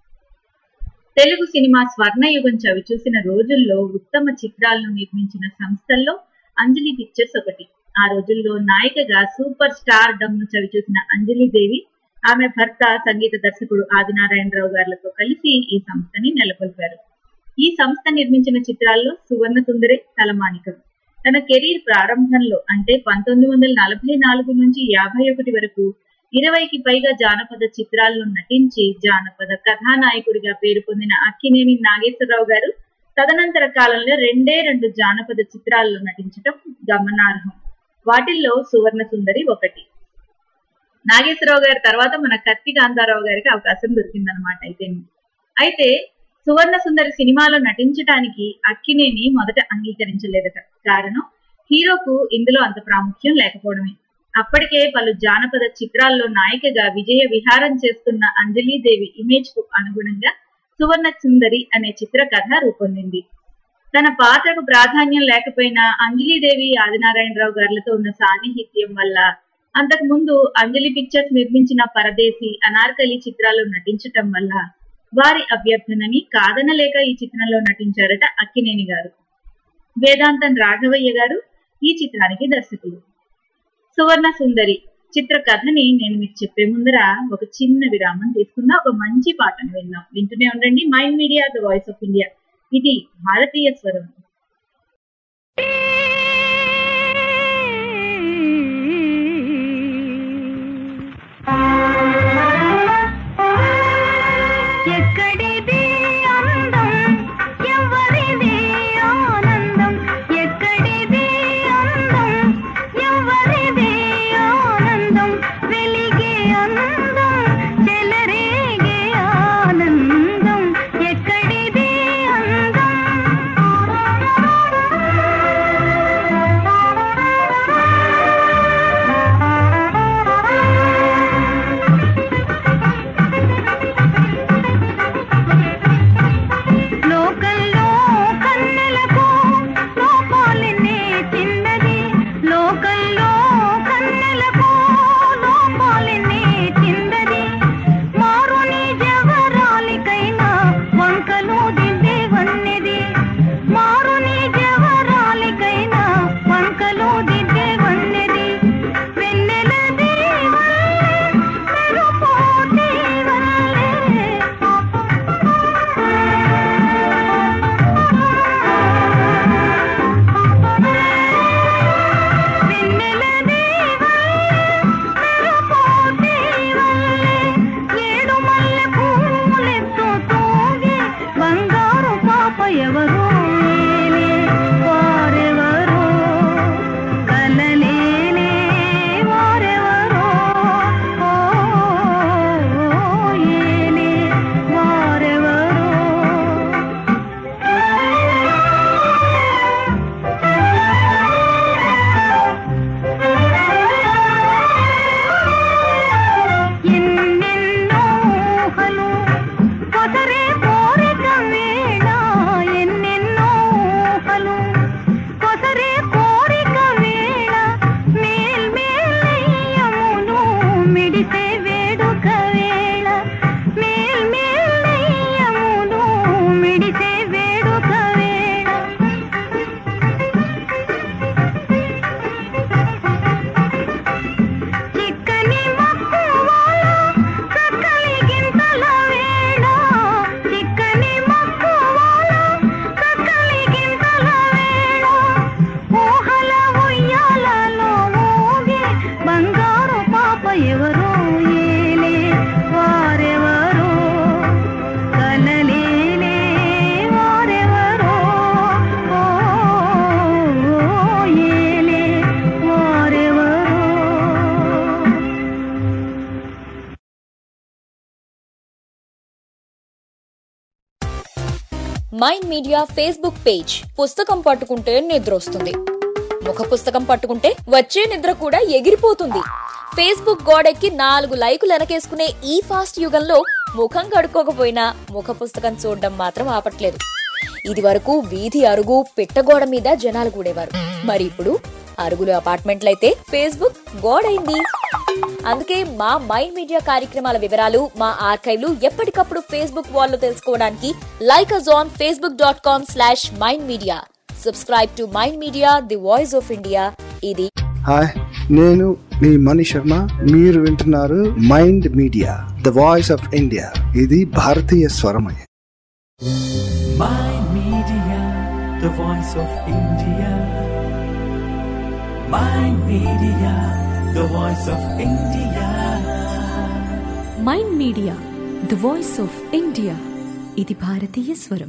తెలుగు సినిమా స్వర్ణయుగం చవి చూసిన రోజుల్లో ఉత్తమ చిత్రాలను నిర్మించిన సంస్థల్లో అంజలి పిక్చర్స్ ఒకటి. ఆ రోజుల్లో నాయికగా సూపర్ స్టార్ డమ్ ను చవి చూసిన అంజలిదేవి ఆమె భర్త సంగీత దర్శకుడు ఆదినారాయణరావు గారితో కలిసి ఈ సంస్థని నెలకొల్పారు. ఈ సంస్థ నిర్మించిన చిత్రాల్లో సువర్ణ సుందరి తలమానికం. తన కెరీర్ ప్రారంభంలో అంటే పంతొమ్మిది వందల నలభై నాలుగు నుంచి యాభై ఒకటి వరకు ఇరవైకి పైగా జానపద చిత్రాల్లో నటించి జానపద కథానాయకుడిగా పేరు పొందిన అక్కినేని నాగేశ్వరరావు గారు తదనంతర కాలంలో రెండే రెండు జానపద చిత్రాల్లో నటించడం గమనార్హం. వాటిల్లో సువర్ణ సుందరి ఒకటి. నాగేశ్వరరావు గారి తర్వాత మన కత్తి కాంతారావు గారికి అవకాశం దొరికిందనమాట. అయితే అయితే సువర్ణ సుందరి సినిమాలో నటించడానికి అక్కినేని మొదట అంగీకరించలేదట. కారణం హీరోకు ఇందులో అంత ప్రాముఖ్యం లేకపోవడమే. అప్పటికే పలు జానపద చిత్రాల్లో నాయికగా విజయ విహారం చేస్తున్న అంజలిదేవి ఇమేజ్ కు అనుగుణంగా సువర్ణ సుందరి అనే చిత్ర కథ రూపొందింది. తన పాత్రకు ప్రాధాన్యం లేకపోయినా అంజలిదేవి ఆదినారాయణరావు గారులతో ఉన్న సాన్నిహిత్యం వల్ల అంతకు ముందు అంజలి పిక్చర్స్ నిర్మించిన పరదేశి, అనార్కలి చిత్రాల్లో నటించటం వల్ల వారి అభ్యర్థనని కాదనలేక ఈ చిత్రంలో నటించారట అక్కినేని గారు. వేదాంతం రాఘవయ్య గారు ఈ చిత్రానికి దర్శకులు. సువర్ణ సుందరి చిత్ర కథని నేను మీకు చెప్పే ముందర ఒక చిన్న విరామం తీసుకున్నా, ఒక మంచి పాటను విందాం. వింటూనే ఉండండి mind media the voice of India. ఇది భారతీయ స్వరం. Mind media Facebook page. పుస్తకం పట్టుకుంటే నిద్ర వస్తుంది, ముఖ పుస్తకం పట్టుకుంటే వచ్చే నిద్ర కూడా ఎగిరిపోతుంది. ఫేస్బుక్ గోడెక్కి నాలుగు లైకులు వెనకేసుకునే ఈ ఫాస్ట్ యుగంలో ముఖం కడుక్కోకపోయినా ముఖ పుస్తకం చూడడం మాత్రం ఆపట్లేదు. ఇది వరకు వీధి అరుగు పిట్టగోడ మీద జనాలు కూడేవారు, మరి ఇప్పుడు అరుగులు అపార్ట్మెంట్లయితే ఫేస్బుక్ గోడైంది. అందుకే మా మైండ్ మీడియా కార్యక్రమాల వివరాలు మా ఆర్కైవ్లు ఎప్పటికప్పుడు ఫేస్బుక్ వాల్లో తెలుసుకోవడానికి like us on Facebook dot com slash mind media. Subscribe to mind media, the voice of India. ఇది హాయ్, నేను మీ మణి శర్మ. మీరు వింటున్నారు mind media, the voice of India. ఇది భారతీయ స్వరమయ. Mind Media, the voice of India. Mind Media, the voice of India. Mind media the voice of India. ఇది భారతీయ స్వరం.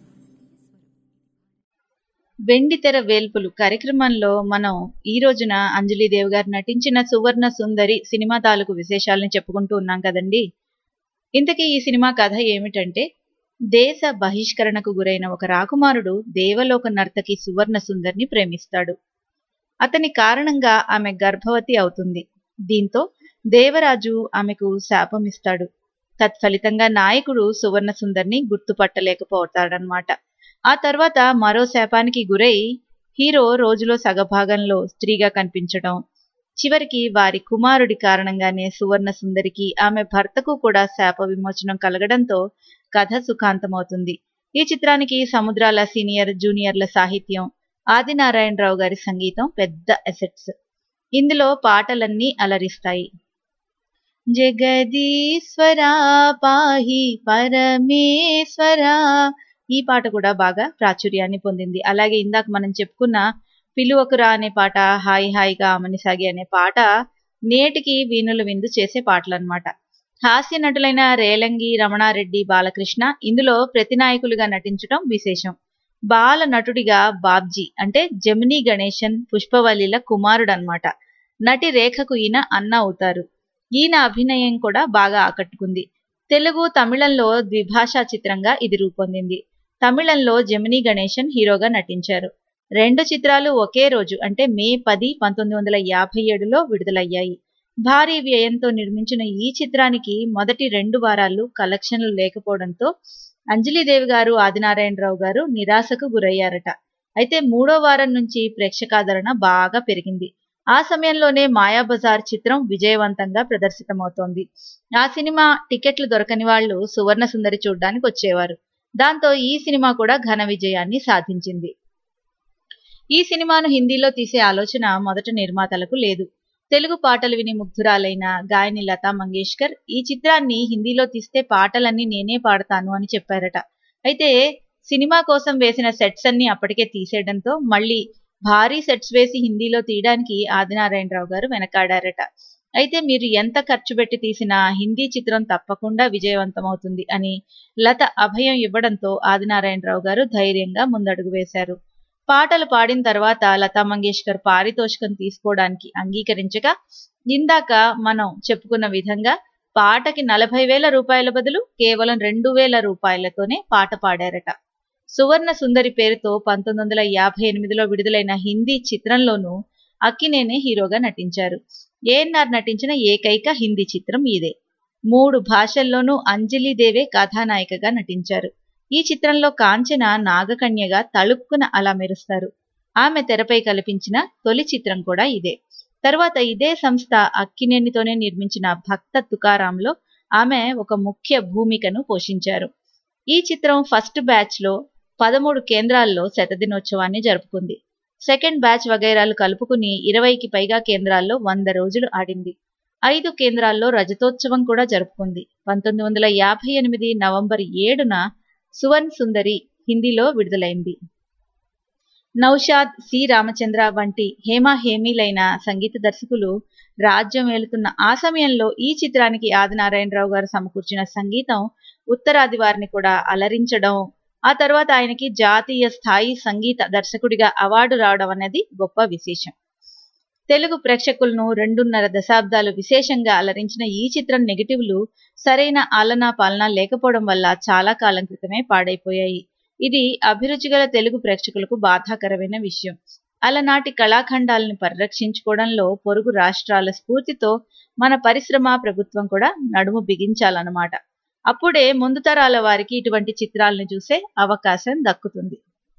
వెండితెర వేల్పులు కార్యక్రమంలో మనం ఈ రోజున అంజలిదేవి గారు నటించిన సువర్ణ సుందరి సినిమా తాలూకు విశేషాలను చెప్పుకుంటూ ఉన్నాం కదండి. ఇంతకీ ఈ సినిమా కథ ఏమిటంటే, దేశ బహిష్కరణకు గురైన ఒక రాకుమారుడు దేవలోక నర్తకి సువర్ణ సుందరిని ప్రేమిస్తాడు. అతని కారణంగా ఆమె గర్భవతి అవుతుంది. దీంతో దేవరాజు ఆమెకు శాపమిస్తాడు. తత్ఫలితంగా నాయకుడు సువర్ణ సుందరిని గుర్తుపట్టలేకపోతాడనమాట. ఆ తర్వాత మరో శాపానికి గురై హీరో రోజులో సగభాగంలో స్త్రీగా కనిపించడం, చివరికి వారి కుమారుడి కారణంగానే సువర్ణ సుందరికి ఆమె భర్తకు కూడా శాప విమోచనం కలగడంతో కథ సుఖాంతమవుతుంది. ఈ చిత్రానికి సముద్రాల సీనియర్ జూనియర్ల సాహిత్యం, ఆదినారాయణరావు గారి సంగీతం పెద్ద అసెట్స్. ఇందులో పాటలన్నీ అలరిస్తాయి. జగదీశ్వరా పాహి పరమేశ్వరా, ఈ పాట కూడా బాగా ప్రాచుర్యాన్ని పొందింది. అలాగే ఇందాక మనం చెప్పుకున్న పిలువకురా అనే పాట, హాయి హాయిగా అమనిసాగి అనే పాట నేటికి వీణుల విందు చేసే పాటలన్నమాట. హాస్య నటులైన రేలంగి, రమణారెడ్డి, బాలకృష్ణ ఇందులో ప్రతినాయకులుగా నటించడం విశేషం. బాల నటుడిగా బాబ్జీ అంటే జమినీ గణేశన్ పుష్పవల్లిల కుమారుడు అన్నమాట. నటి రేఖకు ఈయన అన్న అవుతారు. ఈయన అభినయం కూడా బాగా ఆకట్టుకుంది. తెలుగు, తమిళంలో ద్విభాషా చిత్రంగా ఇది రూపొందింది. తమిళంలో జమినీ గణేశన్ హీరోగా నటించారు. రెండు చిత్రాలు ఒకే రోజు అంటే మే పది పంతొమ్మిది వందల యాభై ఏడులో విడుదలయ్యాయి. భారీ వ్యయంతో నిర్మించిన ఈ చిత్రానికి మొదటి రెండు వారాలు కలెక్షన్లు లేకపోవడంతో అంజలిదేవి గారు, ఆదినారాయణరావు గారు నిరాశకు గురయ్యారట. అయితే మూడో వారం నుంచి ప్రేక్షకాదరణ బాగా పెరిగింది. ఆ సమయంలోనే మాయాబజార్ చిత్రం విజయవంతంగా ప్రదర్శితమవుతోంది. ఆ సినిమా టికెట్లు దొరకని వాళ్లు సువర్ణ సుందరి చూడ్డానికి వచ్చేవారు. దాంతో ఈ సినిమా కూడా ఘన విజయాన్ని సాధించింది. ఈ సినిమాను హిందీలో తీసే ఆలోచన మొదట నిర్మాతలకు లేదు. తెలుగు పాటలు విని ముగ్ధురాలైన గాయని లతా మంగేష్కర్ ఈ చిత్రాన్ని హిందీలో తీస్తే పాటలన్నీ నేనే పాడతాను అని చెప్పారట. అయితే సినిమా కోసం వేసిన సెట్స్ అన్ని అప్పటికే తీసేయడంతో మళ్ళీ భారీ సెట్స్ వేసి హిందీలో తీయడానికి ఆదినారాయణరావు గారు వెనకాడారట. అయితే మీరు ఎంత ఖర్చు పెట్టి తీసినా హిందీ చిత్రం తప్పకుండా విజయవంతమవుతుంది అని లత అభయం ఇవ్వడంతో ఆదినారాయణరావు గారు ధైర్యంగా ముందడుగు వేశారు. పాటలు పాడిన తర్వాత లతా మంగేష్కర్ పారితోషికం తీసుకోవడానికి అంగీకరించగా ఇందాక మనం చెప్పుకున్న విధంగా పాటకి నలభై వేల రూపాయల బదులు కేవలం రెండు వేల రూపాయలతోనే పాట పాడారట. సువర్ణ సుందరి పేరుతో పంతొమ్మిది వందల యాభై ఎనిమిదిలో విడుదలైన హిందీ చిత్రంలోనూ అక్కినేనే హీరోగా నటించారు. ఏఎన్ఆర్ నటించిన ఏకైక హిందీ చిత్రం ఇదే. మూడు భాషల్లోనూ అంజలిదేవే కథానాయికగా నటించారు. ఈ చిత్రంలో కాంచన నాగకన్యగా తళుక్కున అలా మెరుస్తారు. ఆమె తెరపై కల్పించిన తొలి చిత్రం కూడా ఇదే. తర్వాత ఇదే సంస్థ అక్కినేనితోనే నిర్మించిన భక్త తుకారాంలో ఆమె ఒక ముఖ్య భూమికను పోషించారు. ఈ చిత్రం ఫస్ట్ బ్యాచ్ లో పదమూడు కేంద్రాల్లో శతదినోత్సవాన్ని జరుపుకుంది. సెకండ్ బ్యాచ్ వగైరాలు కలుపుకుని ఇరవైకి పైగా కేంద్రాల్లో వంద రోజులు ఆడింది. ఐదు కేంద్రాల్లో రజతోత్సవం కూడా జరుపుకుంది. పంతొమ్మిది వందల యాభై ఎనిమిది నవంబర్ ఏడున సువర్ణ సుందరి హిందీలో విడుదలైంది. నౌషాద్, సి రామచంద్ర వంటి హేమా హేమీలైన సంగీత దర్శకులు రాజ్యం ఏలుతున్న ఆ సమయంలో ఈ చిత్రానికి ఆదినారాయణరావు గారు సమకూర్చిన సంగీతం ఉత్తరాది వారిని కూడా అలరించడం, ఆ తర్వాత ఆయనకి జాతీయ స్థాయి సంగీత దర్శకుడిగా అవార్డు రావడం అనేది గొప్ప విశేషం. తెలుగు ప్రేక్షకులను రెండున్నర దశాబ్దాలు విశేషంగా అలరించిన ఈ చిత్రం నెగిటివ్లు సరైన ఆలనా పాలన లేకపోవడం వల్ల చాలా కాలం క్రితమే పాడైపోయాయి. ఇది అభిరుచి గల తెలుగు ప్రేక్షకులకు బాధాకరమైన విషయం. అలనాటి కళాఖండాలను పరిరక్షించుకోవడంలో పొరుగు రాష్ట్రాల స్ఫూర్తితో మన పరిశ్రమ ప్రభుత్వం కూడా నడుము బిగించాలన్నమాట. అప్పుడే ముందు తరాల వారికి ఇటువంటి చిత్రాలను చూసే అవకాశం దక్కుతుంది.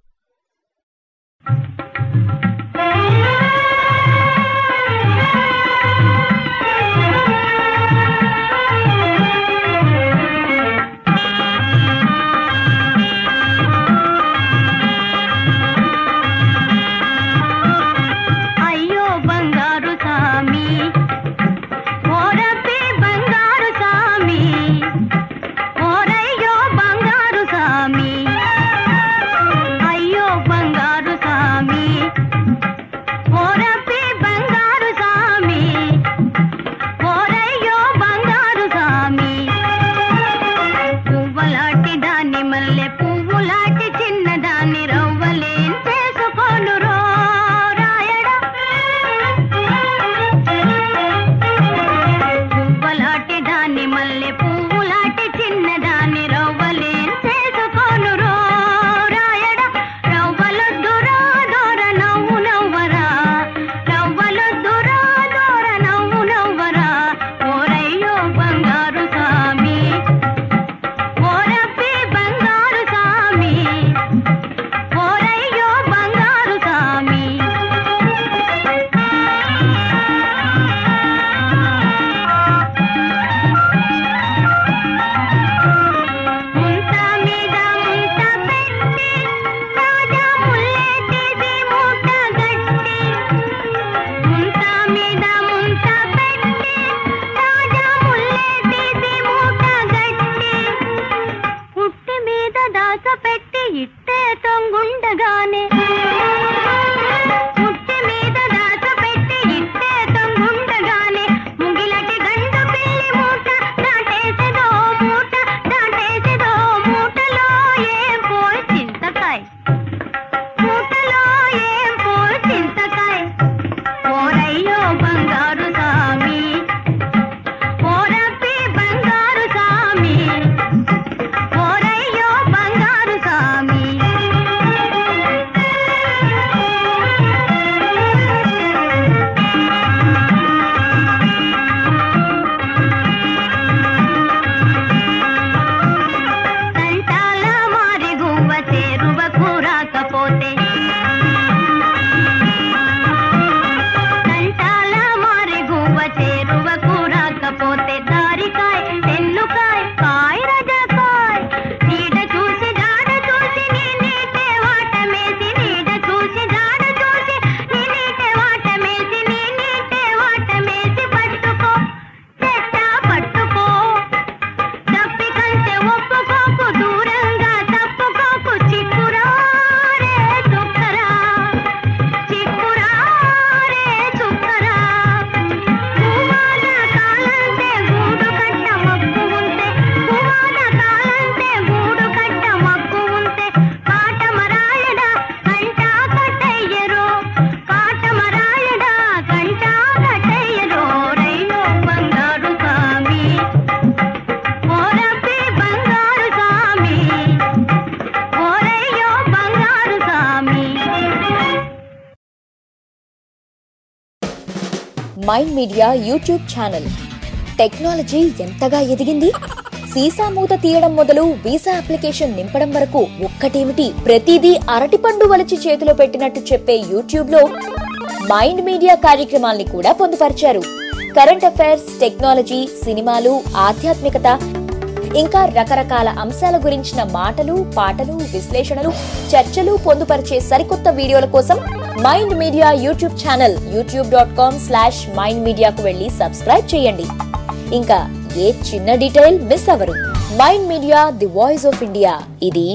Mind media YouTube channel. Technology ఎంతగా ఎదిగింది, సీసా మూత తీయడం మొదలు వీసా అప్లికేషన్ నింపడం వరకు ఒక్కటేమిటి ప్రతిదీ అరటిపండు వలిచి చేతిలో పెట్టినట్టు చెప్పే యూట్యూబ్ లో మైండ్ మీడియా కార్యక్రమాల్ని కూడా పొందుపరిచారు. కరెంట్ అఫైర్స్, టెక్నాలజీ, సినిమాలు, ఆధ్యాత్మికత, ఇంకా రకరకాల అంశాల గురించిన మాటలు, పాటలు, విశ్లేషణలు, చర్చలు పొందుపరిచే సరికొత్త వీడియోల కోసం mind media YouTube channel YouTube dot com slash mind మీడియాకు వెళ్లి సబ్స్క్రైబ్ చేయండి. ఇంకా ఏ చిన్న డీటెయిల్ మిస్ అవ్వరు. Mind media, the voice of India. ఇది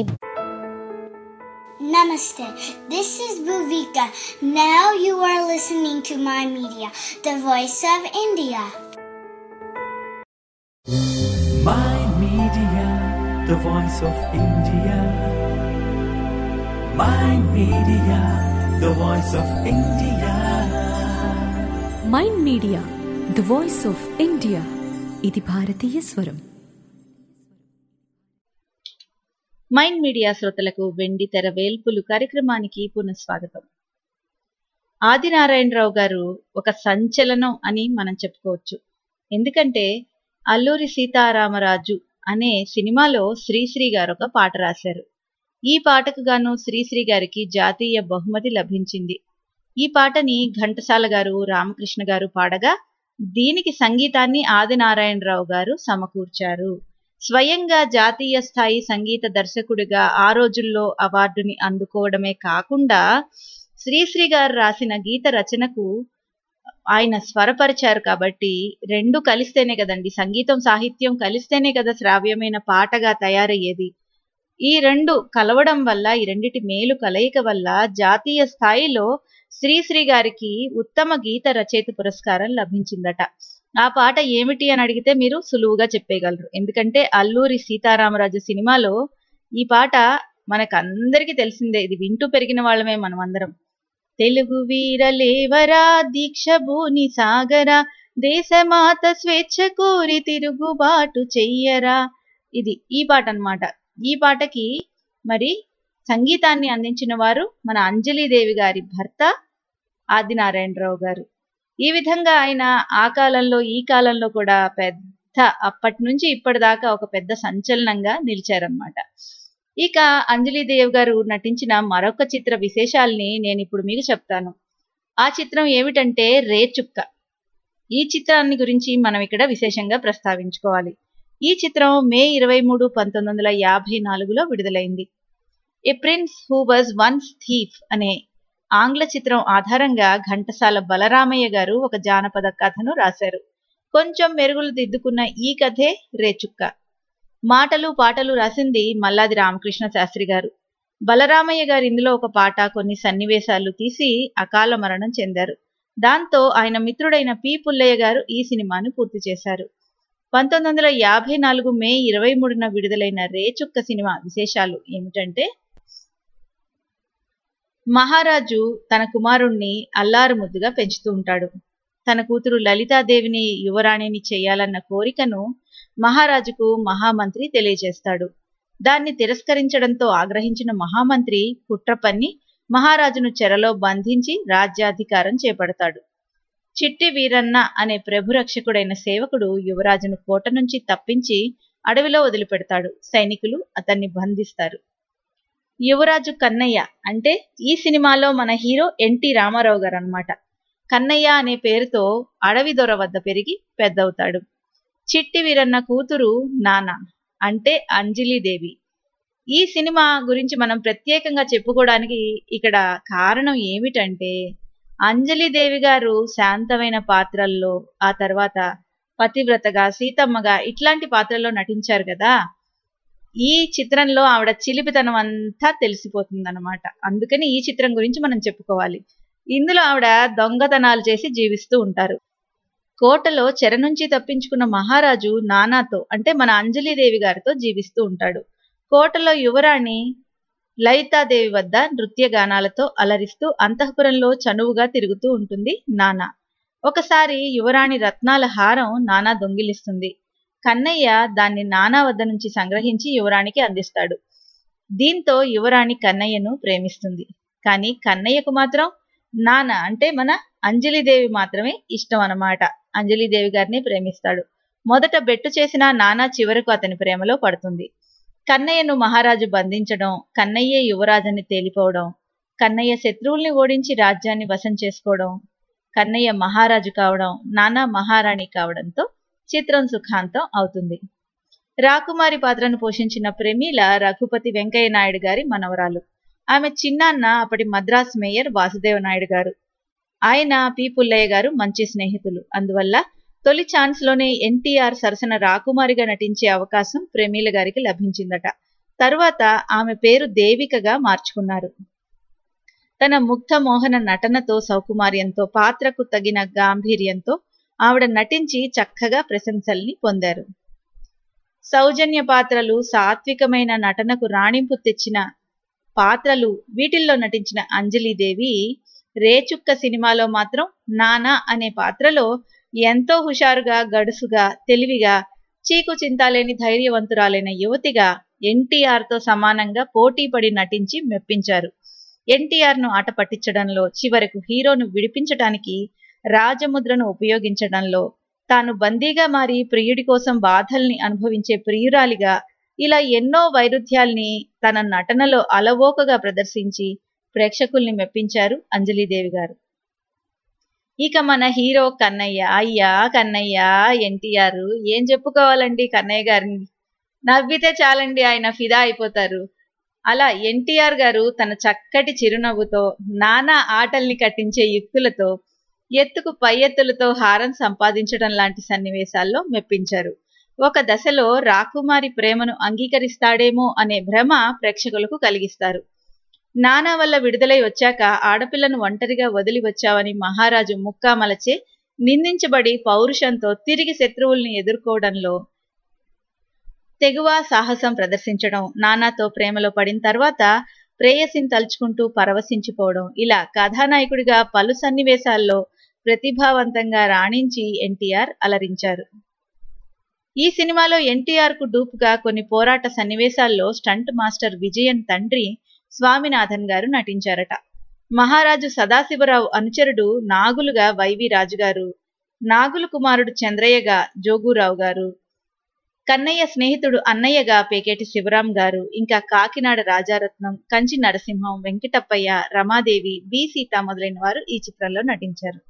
Namaste. This is Bhuvika. Now you are listening to my media, the voice of India. My media, the voice of India. My media, the voice of India. Mind media, the voice of India. ఇది భారతీయ స్వరం. మైండ్ మీడియా శ్రోతలకు వెండి తెర వేల్పులు కార్యక్రమానికి పునఃస్వాగతం. ఆదినారాయణరావు గారు ఒక సంచలనం అని మనం చెప్పుకోవచ్చు. ఎందుకంటే అల్లూరి సీతారామరాజు అనే సినిమాలో శ్రీశ్రీ గారు ఒక పాట రాశారు. ఈ పాటకు గాను శ్రీశ్రీ గారికి జాతీయ బహుమతి లభించింది. ఈ పాటని ఘంటసాల గారు, రామకృష్ణ గారు పాడగా దీనికి సంగీతాన్ని ఆదినారాయణరావు గారు సమకూర్చారు. స్వయంగా జాతీయ స్థాయి సంగీత దర్శకుడిగా ఆ రోజుల్లో అవార్డుని అందుకోవడమే కాకుండా శ్రీశ్రీ గారు రాసిన గీత రచనకు ఆయన స్వరపరిచారు. కాబట్టి రెండు కలిస్తేనే కదండి, సంగీతం సాహిత్యం కలిస్తేనే కదా శ్రావ్యమైన పాటగా తయారయ్యేది. ఈ రెండు కలవడం వల్ల, ఈ రెండిటి మేలు కలయిక వల్ల జాతీయ స్థాయిలో శ్రీశ్రీ గారికి ఉత్తమ గీత రచయిత పురస్కారం లభించిందట. ఆ పాట ఏమిటి అని అడిగితే మీరు సులువుగా చెప్పేయగలరు. ఎందుకంటే అల్లూరి సీతారామరాజు సినిమాలో ఈ పాట మనకందరికీ తెలిసిందే. ఇది వింటూ పెరిగిన వాళ్ళమే మనం అందరం. తెలుగు వీరలేవరా దీక్ష భూని సాగరా, దేశమాత స్వేచ్ఛ కోరి తిరుగుబాటు చెయ్యరా, ఇది ఈ పాట అన్నమాట. ఈ పాటకి మరి సంగీతాన్ని అందించిన వారు మన అంజలీదేవి గారి భర్త ఆదినారాయణరావు గారు. ఈ విధంగా ఆయన ఆ కాలంలో ఈ కాలంలో కూడా పెద్ద, అప్పటి నుంచి ఇప్పటిదాకా ఒక పెద్ద సంచలనంగా నిలిచారనమాట. ఇక అంజలీదేవి గారు నటించిన మరొక చిత్ర విశేషాల్ని నేను ఇప్పుడు మీకు చెప్తాను. ఆ చిత్రం ఏమిటంటే రేచుక్క. ఈ చిత్రాన్ని గురించి మనం ఇక్కడ విశేషంగా ప్రస్తావించుకోవాలి. ఈ చిత్రం మే ఇరవై మూడు పంతొమ్మిది వందల యాభై నాలుగులో విడుదలైంది. A prince who was once thief అనే ఆంగ్ల చిత్రం ఆధారంగా ఘంటసాల బలరామయ్య గారు ఒక జానపద కథను రాశారు. కొంచెం మెరుగులు దిద్దుకున్న ఈ కథే రేచుక్క. మాటలు పాటలు రాసింది మల్లాది రామకృష్ణ శాస్త్రి గారు. బలరామయ్య గారు ఇందులో ఒక పాట, కొన్ని సన్నివేశాలు తీసి అకాల మరణం చెందారు. దాంతో ఆయన మిత్రుడైన పి పుల్లయ్య గారు ఈ సినిమాను పూర్తి చేశారు. పంతొమ్మిది వందల యాభై నాలుగు మే ఇరవై మూడున విడుదలైన రేచుక్క సినిమా విశేషాలు ఏమిటంటే, మహారాజు తన కుమారుణ్ణి అల్లారు ముద్దుగా పెంచుతూ ఉంటాడు. తన కూతురు లలితాదేవిని యువరాణిని చేయాలన్న కోరికను మహారాజుకు మహామంత్రి తెలియజేస్తాడు. దాన్ని తిరస్కరించడంతో ఆగ్రహించిన మహామంత్రి కుట్ర పన్ని మహారాజును చెరలో బంధించి రాజ్యాధికారం చేపడతాడు. చిట్టి వీరన్న అనే ప్రభురక్షకుడైన సేవకుడు యువరాజును కోట నుంచి తప్పించి అడవిలో వదిలిపెడతాడు. సైనికులు అతన్ని బంధిస్తారు. యువరాజు కన్నయ్య అంటే ఈ సినిమాలో మన హీరో ఎన్టీ రామారావు గారు అన్నమాట. కన్నయ్య అనే పేరుతో అడవి దొర వద్ద పెరిగి పెద్దవుతాడు. చిట్టి వీరన్న కూతురు నానా అంటే అంజలీదేవి. ఈ సినిమా గురించి మనం ప్రత్యేకంగా చెప్పుకోవడానికి ఇక్కడ కారణం ఏమిటంటే, అంజలీదేవి గారు శాంతమైన పాత్రల్లో, ఆ తర్వాత పతివ్రతగా, సీతమ్మగా ఇట్లాంటి పాత్రల్లో నటించారు కదా. ఈ చిత్రంలో ఆవిడ చిలిపితనం అంతా తెలిసిపోతుంది అనమాట. అందుకని ఈ చిత్రం గురించి మనం చెప్పుకోవాలి. ఇందులో ఆవిడ దొంగతనాలు చేసి జీవిస్తూ ఉంటారు. కోటలో చెర నుంచి తప్పించుకున్న మహారాజు నానాతో అంటే మన అంజలీదేవి గారితో జీవిస్తూ ఉంటాడు. కోటలో యువరాణి లలితాదేవి వద్ద నృత్య గానాలతో అలరిస్తూ అంతఃపురంలో చనువుగా తిరుగుతూ ఉంటుంది నానా. ఒకసారి యువరాణి రత్నాల హారం నానా దొంగిలిస్తుంది. కన్నయ్య దాన్ని నానా వద్ద నుంచి సంగ్రహించి యువరాణికి అందిస్తాడు. దీంతో యువరాణి కన్నయ్యను ప్రేమిస్తుంది. కానీ కన్నయ్యకు మాత్రం నానా అంటే మన అంజలీదేవి మాత్రమే ఇష్టం అన్నమాట. అంజలీదేవి గారిని ప్రేమిస్తాడు. మొదట బెట్టు చేసిన నానా చివరకు అతని ప్రేమలో పడుతుంది. కన్నయ్యను మహారాజు బంధించడం, కన్నయ్యే యువరాజుని తేలిపోవడం, కన్నయ్య శత్రువుల్ని ఓడించి రాజ్యాన్ని వశం చేసుకోవడం, కన్నయ్య మహారాజు కావడం, నానా మహారాణి కావడంతో చిత్రం సుఖాంతం అవుతుంది. రాకుమారి పాత్రను పోషించిన ప్రమీల రఘుపతి వెంకయ్య నాయుడు గారి మనవరాలు. ఆమె చిన్నాన్న అప్పటి మద్రాస్ మేయర్ వాసుదేవ నాయుడు గారు. ఆయన పి పుల్లయ్య గారు మంచి స్నేహితులు. అందువల్ల తొలి ఛాన్స్ లోనే ఎన్టీఆర్ సరసన రాకుమారిగా నటించే అవకాశం ప్రమీల గారికి లభించిందట. తరువాత ఆమె పేరు దేవికగా మార్చుకున్నారు. తన ముగ్ధ మోహన నటనతో, సౌకుమార్యంతో, పాత్రకు తగిన గాంభీర్యంతో ఆవిడ నటించి చక్కగా ప్రశంసల్ని పొందారు. సౌజన్య పాత్రలు, సాత్వికమైన నటనకు రాణింపు తెచ్చిన పాత్రలు, వీటిల్లో నటించిన అంజలీదేవి రేచుక్క సినిమాలో మాత్రం నానా అనే పాత్రలో ఎంతో హుషారుగా, గడుసుగా, తెలివిగా, చీకు చింతాలేని ధైర్యవంతురాలైన యువతిగా ఎన్టీఆర్ తో సమానంగా పోటీ పడి నటించి మెప్పించారు. ఎన్టీఆర్ ను ఆట పట్టించడంలో, చివరకు హీరోను విడిపించడానికి రాజముద్రను ఉపయోగించడంలో, తాను బందీగా మారి ప్రియుడి కోసం బాధల్ని అనుభవించే ప్రియురాలిగా, ఇలా ఎన్నో వైరుధ్యాల్ని తన నటనలో అలవోకగా ప్రదర్శించి ప్రేక్షకుల్ని మెప్పించారు అంజలీదేవి గారు. ఇక మన హీరో కన్నయ్య, అయ్యా కన్నయ్య ఎన్టీఆర్ ఏం చెప్పుకోవాలండి కన్నయ్య గారిని. నవ్వితే చాలండి ఆయన ఫిదా అయిపోతారు. అలా ఎన్టీఆర్ గారు తన చక్కటి చిరునవ్వుతో, నానా ఆటల్ని కట్టించే యుక్తులతో, ఎత్తుకు పై ఎత్తులతో హారం సంపాదించడం లాంటి సన్నివేశాల్లో మెప్పించారు. ఒక దశలో రాకుమారి ప్రేమను అంగీకరిస్తాడేమో అనే భ్రమ ప్రేక్షకులకు కలిగిస్తారు. నానా వల్ల విడుదలై వచ్చాక ఆడపిల్లను ఒంటరిగా వదిలి వచ్చావని మహారాజు ముక్కామలచే నిందించబడి పౌరుషంతో తిరిగి శత్రువుల్ని ఎదుర్కోవడంలో తెగువ సాహసం ప్రదర్శించడం, నానాతో ప్రేమలో పడిన తర్వాత ప్రేయసిని తలుచుకుంటూ పరవశించిపోవడం, ఇలా కథానాయకుడిగా పలు సన్నివేశాల్లో ప్రతిభావంతంగా రాణించి ఎన్టీఆర్ అలరించారు. ఈ సినిమాలో ఎన్టీఆర్ కు డూపుగా కొన్ని పోరాట సన్నివేశాల్లో స్టంట్ మాస్టర్ విజయన్ తండ్రి స్వామినాథన్ గారు నటించారట. మహారాజు సదాశివరావు అనుచరుడు నాగులుగా వైవి రాజు గారు, నాగులు కుమారుడు చంద్రయ్యగా జోగురావు గారు, కన్నయ్య స్నేహితుడు అన్నయ్యగా పేకేటి శివరాం గారు, ఇంకా కాకినాడ రాజారత్నం, కంచి నరసింహం, వెంకటప్పయ్య, రమాదేవి, బి సీత మొదలైన వారు ఈ చిత్రంలో నటించారు.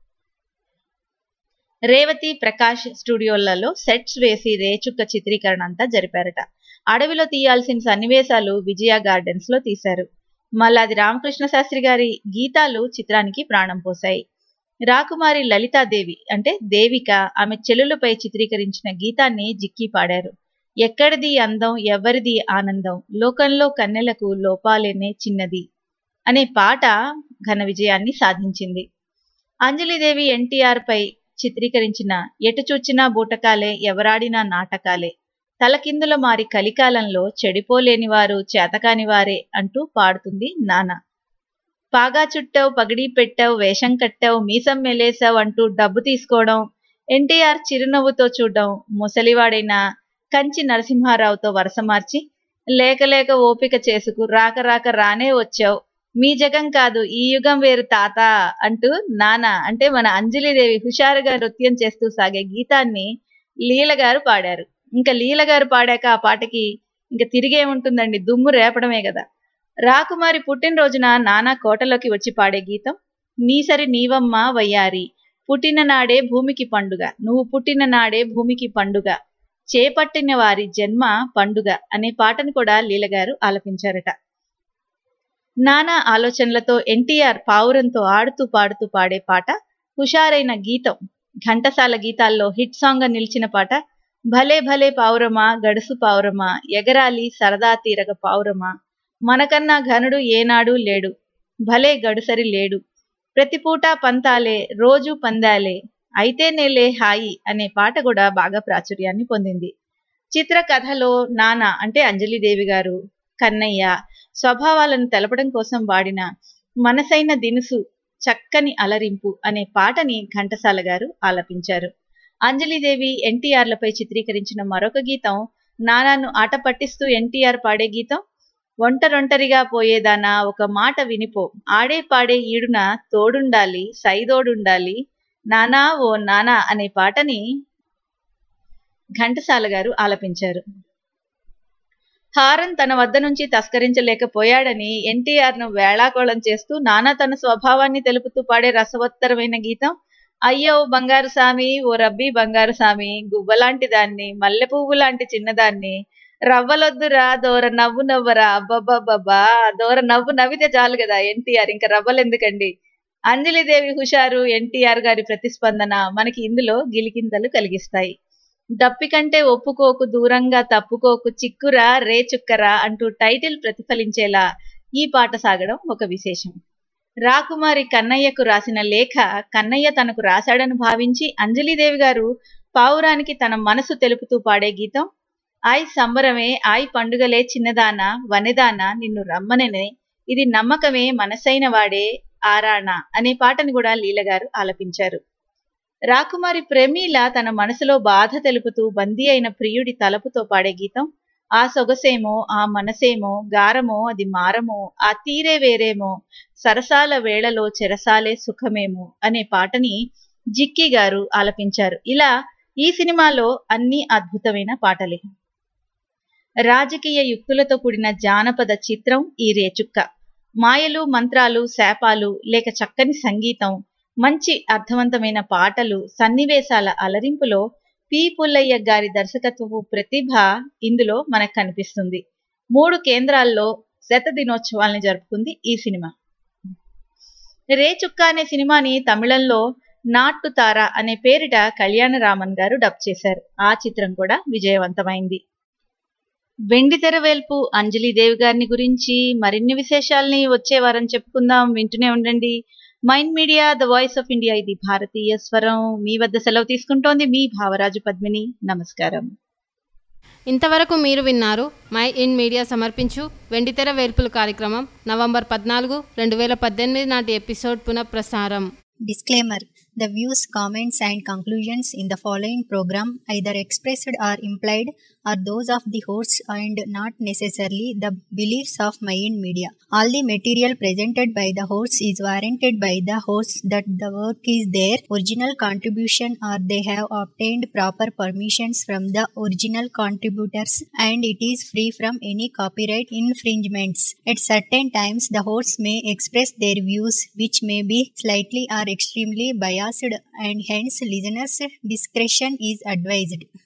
రేవతి ప్రకాష్ స్టూడియోలలో సెట్స్ వేసి రేచుక్క చిత్రీకరణ అంతా జరిపారట. అడవిలో తీయాల్సిన సన్నివేశాలు విజయ గార్డెన్స్ లో తీశారు. మల్లాది రామకృష్ణ శాస్త్రి గారి గీతాలు చిత్రానికి ప్రాణం పోశాయి. రాకుమారి లలితాదేవి అంటే దేవిక ఆమె చెల్లులపై చిత్రీకరించిన గీతాన్ని జిక్కి పాడారు. ఎక్కడిది అందం ఎవరిది ఆనందం, లోకంలో కన్నెలకు లోపాలేనే చిన్నది అనే పాట ఘన విజయాన్ని సాధించింది. అంజలీదేవి ఎన్టీఆర్ పై చిత్రీకరించిన ఎటు చూచినా బూటకాలే ఎవరాడినా నాటకాలే, తలకిందుల మారి కలికాలంలో చెడిపోలేని వారు చేతకాని వారే అంటూ పాడుతుంది నానా. పాగా చుట్టావు, పగిడీ పెట్టావు, వేషం కట్టావు, మీసం మెలేసావు అంటూ డబ్బు తీసుకోవడం, ఎన్టీఆర్ చిరునవ్వుతో చూడడం, ముసలివాడైన కంచి నరసింహారావుతో వరస మార్చి లేక లేక ఓపిక చేసుకు రాక రాక రానే వచ్చావు, మీ జగం కాదు ఈ యుగం వేరు తాత అంటూ నానా అంటే మన అంజలీదేవి హుషారుగా నృత్యం చేస్తూ సాగే గీతాన్ని లీల గారు పాడారు. ఇంకా లీల గారు పాడాక ఆ పాటకి ఇంకా తిరిగేముంటుందండి, దుమ్ము రేపడమే కదా. రాకుమారి పుట్టినరోజున నానా కోటలోకి వచ్చి పాడే గీతం నీసరి నీవమ్మ వయ్యారి, పుట్టిన నాడే భూమికి పండుగ, నువ్వు పుట్టిన నాడే భూమికి పండుగ, చేపట్టిన వారి జన్మ పండుగ అనే పాటను కూడా లీలగారు ఆలపించారట. నానా ఆలోచనలతో ఎన్టీఆర్ పావురంతో ఆడుతూ పాడుతూ పాడే పాట హుషారైన గీతం, ఘంటసాల గీతాల్లో హిట్ సాంగ్ గా నిలిచిన పాట భలే భలే పావురమా గడుసు పావురమా, ఎగరాలి సరదా తీరగ పావురమా, మనకన్నా ఘనుడు ఏనాడు లేడు, భలే గడుసరి లేడు, ప్రతిపూట పంతాలే రోజు పందాలే, అయితే నేలే హాయి అనే పాట కూడా బాగా ప్రాచుర్యాన్ని పొందింది. చిత్ర కథలో నానా అంటే అంజలీదేవి గారు కన్నయ్య స్వభావాలను తెలపడం కోసం వాడిన మనసైన దినుసు చక్కని అలరింపు అనే పాటని ఘంటసాల గారు ఆలపించారు. అంజలీదేవి ఎన్టీఆర్లపై చిత్రీకరించిన మరొక గీతం నానాను ఆట పట్టిస్తూ ఎన్టీఆర్ పాడే గీతం ఒంటరొంటరిగా పోయేదానా ఒక మాట వినిపో, ఆడే పాడే ఈడున తోడుండాలి సైదోడుండాలి నానా ఓ నానా అనే పాటని ఘంటసాల గారు ఆలపించారు. హారన్ తన వద్ద నుంచి తస్కరించలేకపోయాడని ఎన్టీఆర్ ను వేళాకోళం చేస్తూ నానా తన స్వభావాన్ని తెలుపుతూ పాడే రసవత్తరమైన గీతం అయ్యో బంగారు సామి ఓ రబ్బీ బంగారు సామి, గువ్వలాంటి దాన్ని మల్లె పువ్వు లాంటి చిన్నదాన్ని, రవ్వలొద్దురా దోర నవ్వు నవ్వరా, అబ్బబ్బబ్బబ్బా దోర నవ్వు నవ్వితే చాలు కదా ఎన్టీఆర్, ఇంకా రవ్వలు ఎందుకండి. అంజలీదేవి హుషారు, ఎన్టీఆర్ గారి ప్రతిస్పందన మనకి ఇందులో గిలికింతలు కలిగిస్తాయి. దప్పి కంటే ఒప్పుకోకు దూరంగా తప్పుకోకు చిక్కురా రే చుక్కరా అంటూ టైటిల్ ప్రతిఫలించేలా ఈ పాట సాగడం ఒక విశేషం. రాకుమారి కన్నయ్యకు రాసిన లేఖ కన్నయ్య తనకు రాశాడని భావించి అంజలీదేవి గారు పావురానికి తన మనసు తెలుపుతూ పాడే గీతం ఆయ్ సంబరమే ఆయ్ పండుగలే చిన్నదానా వనెదానా నిన్ను రమ్మననే, ఇది నమ్మకమే మనసైన వాడే ఆరాణా అనే పాటను కూడా లీలగారు ఆలపించారు. రాకుమారి ప్రేమీల తన మనసులో బాధ తెలుపుతూ బందీ అయిన ప్రియుడి తలపుతో పాడే గీతం ఆ సొగసేమో ఆ మనసేమో గారమో అది మారమో ఆ తీరే వేరేమో సరసాల వేళలో చెరసాలే సుఖమేమో అనే పాటని జిక్కి గారు ఆలపించారు. ఇలా ఈ సినిమాలో అన్ని అద్భుతమైన పాటలే. రాజకీయ యుక్తులతో కూడిన జానపద చిత్రం ఈ రేచుక్క. మాయలు మంత్రాలు శాపాలు లేక చక్కని సంగీతం, మంచి అర్థవంతమైన పాటలు, సన్నివేశాల అలరింపులో పి పుల్లయ్య గారి దర్శకత్వపు ప్రతిభ ఇందులో మనకు కనిపిస్తుంది. మూడు కేంద్రాల్లో శత దినోత్సవాల్ని జరుపుకుంది ఈ సినిమా. రేచుక్క అనే సినిమాని తమిళంలో నాట్టు తార అనే పేరిట కళ్యాణరామన్ గారు డబ్ చేశారు. ఆ చిత్రం కూడా విజయవంతమైంది. వెండితెర వేల్పు అంజలిదేవి గారిని గురించి మరిన్ని విశేషాలని వచ్చే వారం చెప్పుకుందాం. వింటూనే ఉండండి mind media the voice of India. ఇది భారతీయ స్వరం. మీ వద్ద సెలవు తీసుకుంటోంది మీ భావరాజు పద్మిని. నమస్కారం. ఇంతవరకు మీరు విన్నారు మై ఇన్ మీడియా సమర్పించు వెండితెర వేల్పులు కార్యక్రమం నవంబర్ పద్నాలుగు రెండు వేల పద్దెనిమిది నాటి ఎపిసోడ్ పునఃప్రసారం. Disclaimer: the views, comments and conclusions in the following program either expressed or implied are those of the hosts and not necessarily the beliefs of Mayan Media. All the material presented by the hosts is warranted by the hosts that the work is their original contribution or they have obtained proper permissions from the original contributors and it is free from any copyright infringements. At certain times, the hosts may express their views which may be slightly or extremely biased and hence listeners' discretion is advised.